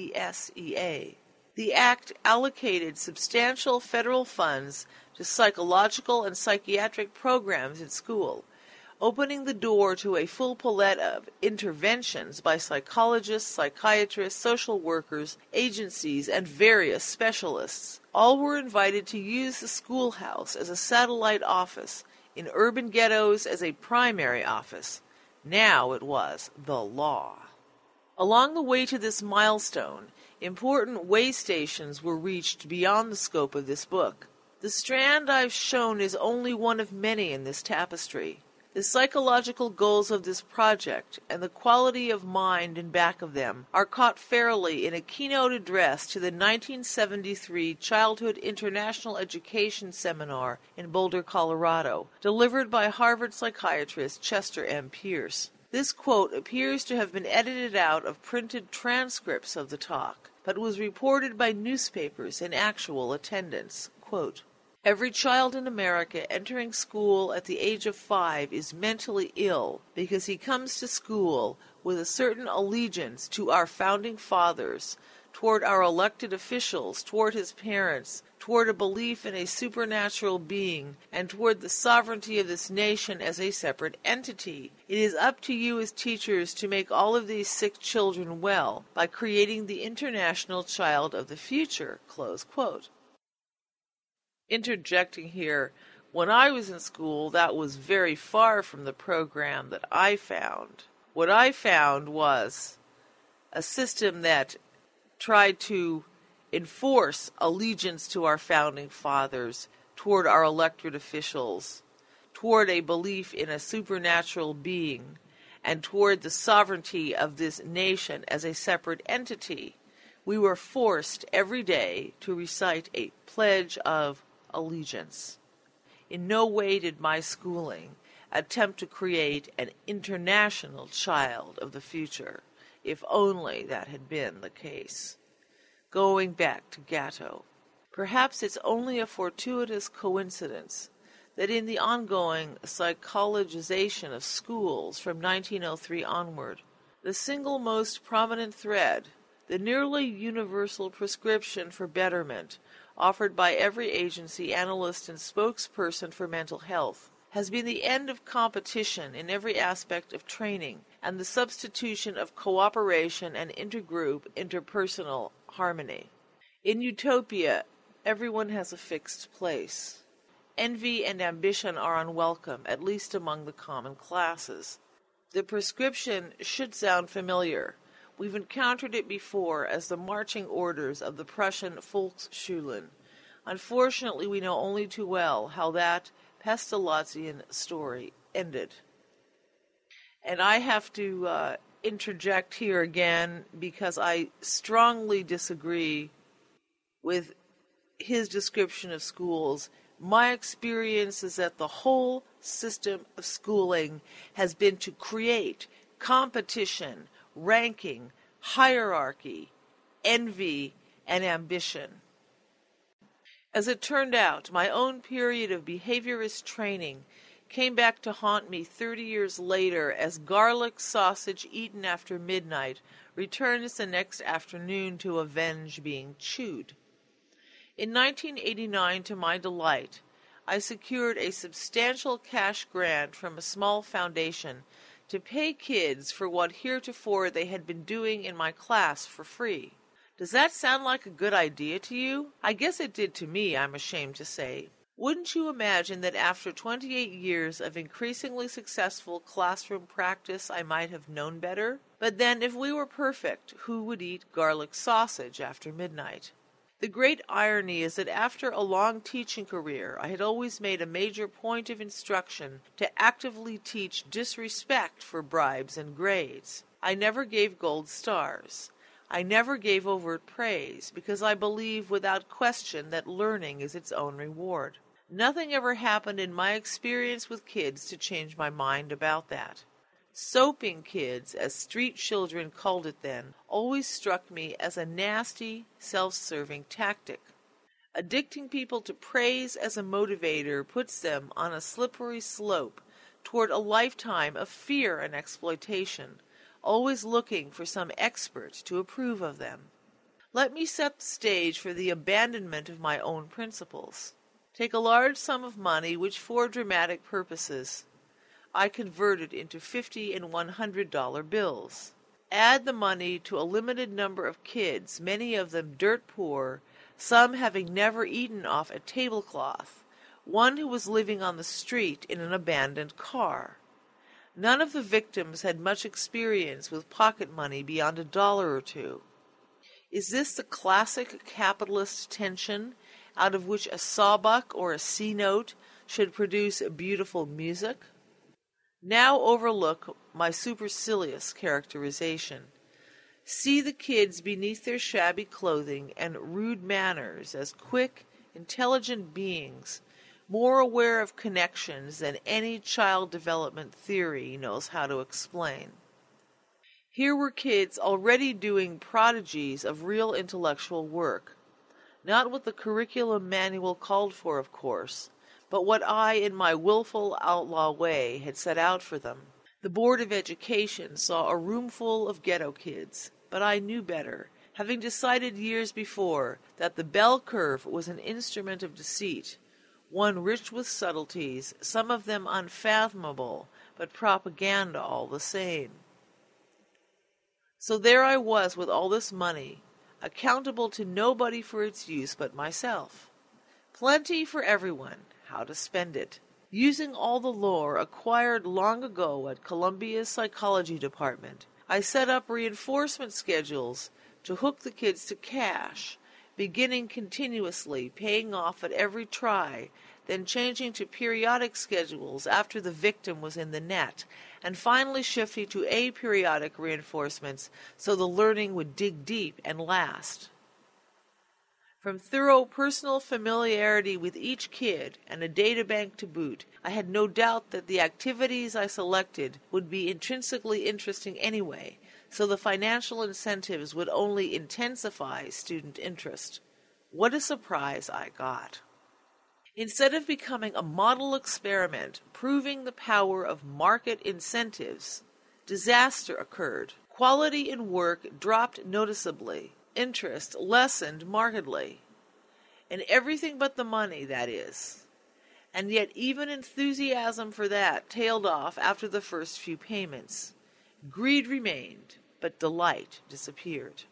ESEA. The act allocated substantial federal funds to psychological and psychiatric programs in school, opening the door to a full palette of interventions by psychologists, psychiatrists, social workers, agencies, and various specialists. All were invited to use the schoolhouse as a satellite office, in urban ghettos as a primary office. Now it was the law. Along the way to this milestone, important way stations were reached beyond the scope of this book. The strand I've shown is only one of many in this tapestry. The psychological goals of this project and the quality of mind in back of them are caught fairly in a keynote address to the 1973 Childhood International Education Seminar in Boulder, Colorado, delivered by Harvard psychiatrist Chester M. Pierce. This quote appears to have been edited out of printed transcripts of the talk, but was reported by newspapers in actual attendance. Quote, every child in America entering school at the age of 5 is mentally ill because he comes to school with a certain allegiance to our founding fathers, toward our elected officials, toward his parents, toward a belief in a supernatural being, and toward the sovereignty of this nation as a separate entity. It is up to you as teachers to make all of these sick children well by creating the international child of the future. Close quote. Interjecting here, when I was in school, that was very far from the program that I found. What I found was a system that tried to enforce allegiance to our founding fathers, toward our elected officials, toward a belief in a supernatural being, and toward the sovereignty of this nation as a separate entity, we were forced every day to recite a pledge of allegiance. In no way did my schooling attempt to create an international child of the future, if only that had been the case. Going back to Gatto, perhaps it's only a fortuitous coincidence that in the ongoing psychologization of schools from 1903 onward, the single most prominent thread, the nearly universal prescription for betterment offered by every agency, analyst, and spokesperson for mental health, has been the end of competition in every aspect of training and the substitution of cooperation and intergroup interpersonal harmony. In utopia, everyone has a fixed place. Envy and ambition are unwelcome, at least among the common classes. The prescription should sound familiar. We've encountered it before as the marching orders of the Prussian Volksschulen. Unfortunately, we know only too well how that Pestalozzian story ended. And I have to interject here again because I strongly disagree with his description of schools. My experience is that the whole system of schooling has been to create competition, ranking, hierarchy, envy, and ambition. As it turned out, my own period of behaviorist training came back to haunt me 30 years later as garlic sausage eaten after midnight returns the next afternoon to avenge being chewed. In 1989, to my delight, I secured a substantial cash grant from a small foundation to pay kids for what heretofore they had been doing in my class for free. Does that sound like a good idea to you? I guess it did to me, I'm ashamed to say. Wouldn't you imagine that after 28 years of increasingly successful classroom practice I might have known better? But then, if we were perfect, who would eat garlic sausage after midnight? The great irony is that after a long teaching career, I had always made a major point of instruction to actively teach disrespect for bribes and grades. I never gave gold stars. I never gave overt praise, because I believe without question that learning is its own reward. Nothing ever happened in my experience with kids to change my mind about that. Soaping kids, as street children called it then, always struck me as a nasty, self-serving tactic. Addicting people to praise as a motivator puts them on a slippery slope toward a lifetime of fear and exploitation, always looking for some expert to approve of them. Let me set the stage for the abandonment of my own principles. Take a large sum of money which, for dramatic purposes, I converted into $50 and $100 bills. Add the money to a limited number of kids, many of them dirt poor, some having never eaten off a tablecloth, one who was living on the street in an abandoned car. None of the victims had much experience with pocket money beyond $1 or $2. Is this the classic capitalist tension out of which a sawbuck or a C-note should produce beautiful music? Now overlook my supercilious characterization. See the kids beneath their shabby clothing and rude manners as quick, intelligent beings, more aware of connections than any child development theory knows how to explain. Here were kids already doing prodigies of real intellectual work, not what the curriculum manual called for, of course, but what I, in my willful outlaw way, had set out for them. The Board of Education saw a roomful of ghetto kids, but I knew better, having decided years before that the bell curve was an instrument of deceit, one rich with subtleties, some of them unfathomable, but propaganda all the same. So there I was with all this money, accountable to nobody for its use but myself. Plenty for everyone, how to spend it. Using all the lore acquired long ago at Columbia's psychology department, I set up reinforcement schedules to hook the kids to cash, beginning continuously, paying off at every try, then changing to periodic schedules after the victim was in the net, and finally shifting to aperiodic reinforcements so the learning would dig deep and last. From thorough personal familiarity with each kid and a databank to boot, I had no doubt that the activities I selected would be intrinsically interesting anyway, so the financial incentives would only intensify student interest. What a surprise I got. Instead of becoming a model experiment proving the power of market incentives, disaster occurred. Quality in work dropped noticeably. Interest lessened markedly. In everything but the money, that is. And yet even enthusiasm for that tailed off after the first few payments. Greed remained, but delight disappeared.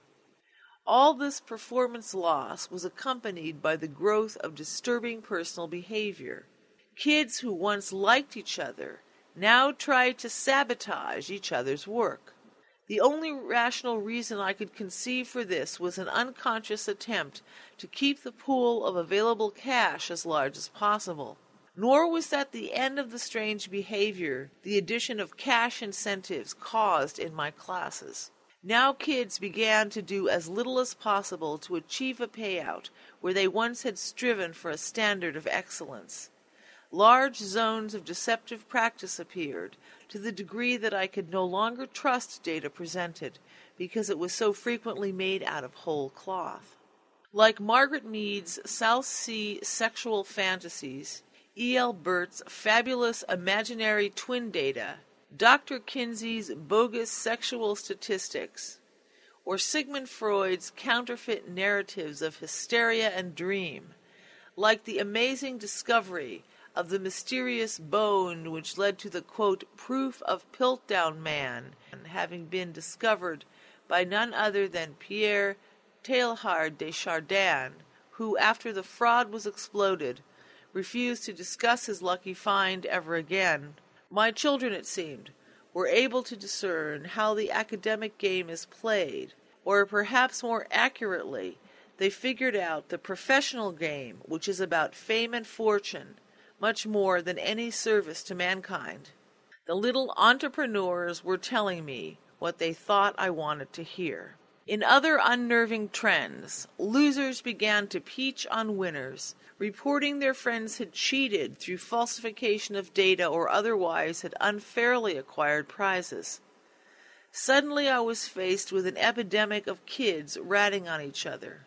All this performance loss was accompanied by the growth of disturbing personal behavior. Kids who once liked each other now tried to sabotage each other's work. The only rational reason I could conceive for this was an unconscious attempt to keep the pool of available cash as large as possible. Nor was that the end of the strange behavior the addition of cash incentives caused in my classes. Now kids began to do as little as possible to achieve a payout where they once had striven for a standard of excellence. Large zones of deceptive practice appeared, to the degree that I could no longer trust data presented, because it was so frequently made out of whole cloth. Like Margaret Mead's South Sea Sexual Fantasies, E.L. Burt's fabulous imaginary twin data, Dr. Kinsey's bogus sexual statistics, or Sigmund Freud's counterfeit narratives of hysteria and dream, like the amazing discovery of the mysterious bone which led to the, quote, proof of Piltdown Man having been discovered by none other than Pierre Teilhard de Chardin, who, after the fraud was exploded, refused to discuss his lucky find ever again. My children, it seemed, were able to discern how the academic game is played, or perhaps more accurately, they figured out the professional game, which is about fame and fortune, much more than any service to mankind. The little entrepreneurs were telling me what they thought I wanted to hear. In other unnerving trends, losers began to peach on winners, reporting their friends had cheated through falsification of data or otherwise had unfairly acquired prizes. Suddenly I was faced with an epidemic of kids ratting on each other.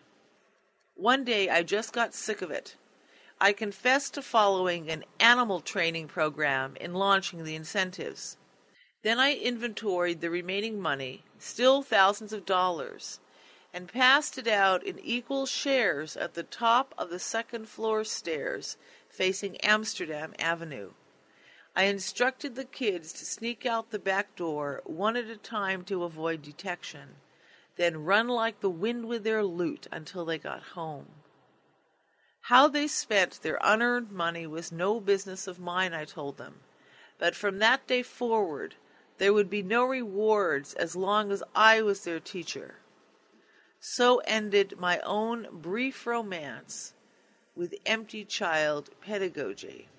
One day I just got sick of it. I confessed to following an animal training program in launching the incentives. Then I inventoried the remaining money, still thousands of dollars, and passed it out in equal shares at the top of the second-floor stairs facing Amsterdam Avenue. I instructed the kids to sneak out the back door one at a time to avoid detection, then run like the wind with their loot until they got home. How they spent their unearned money was no business of mine, I told them, but from that day forward there would be no rewards as long as I was their teacher. So ended my own brief romance with empty child pedagogy.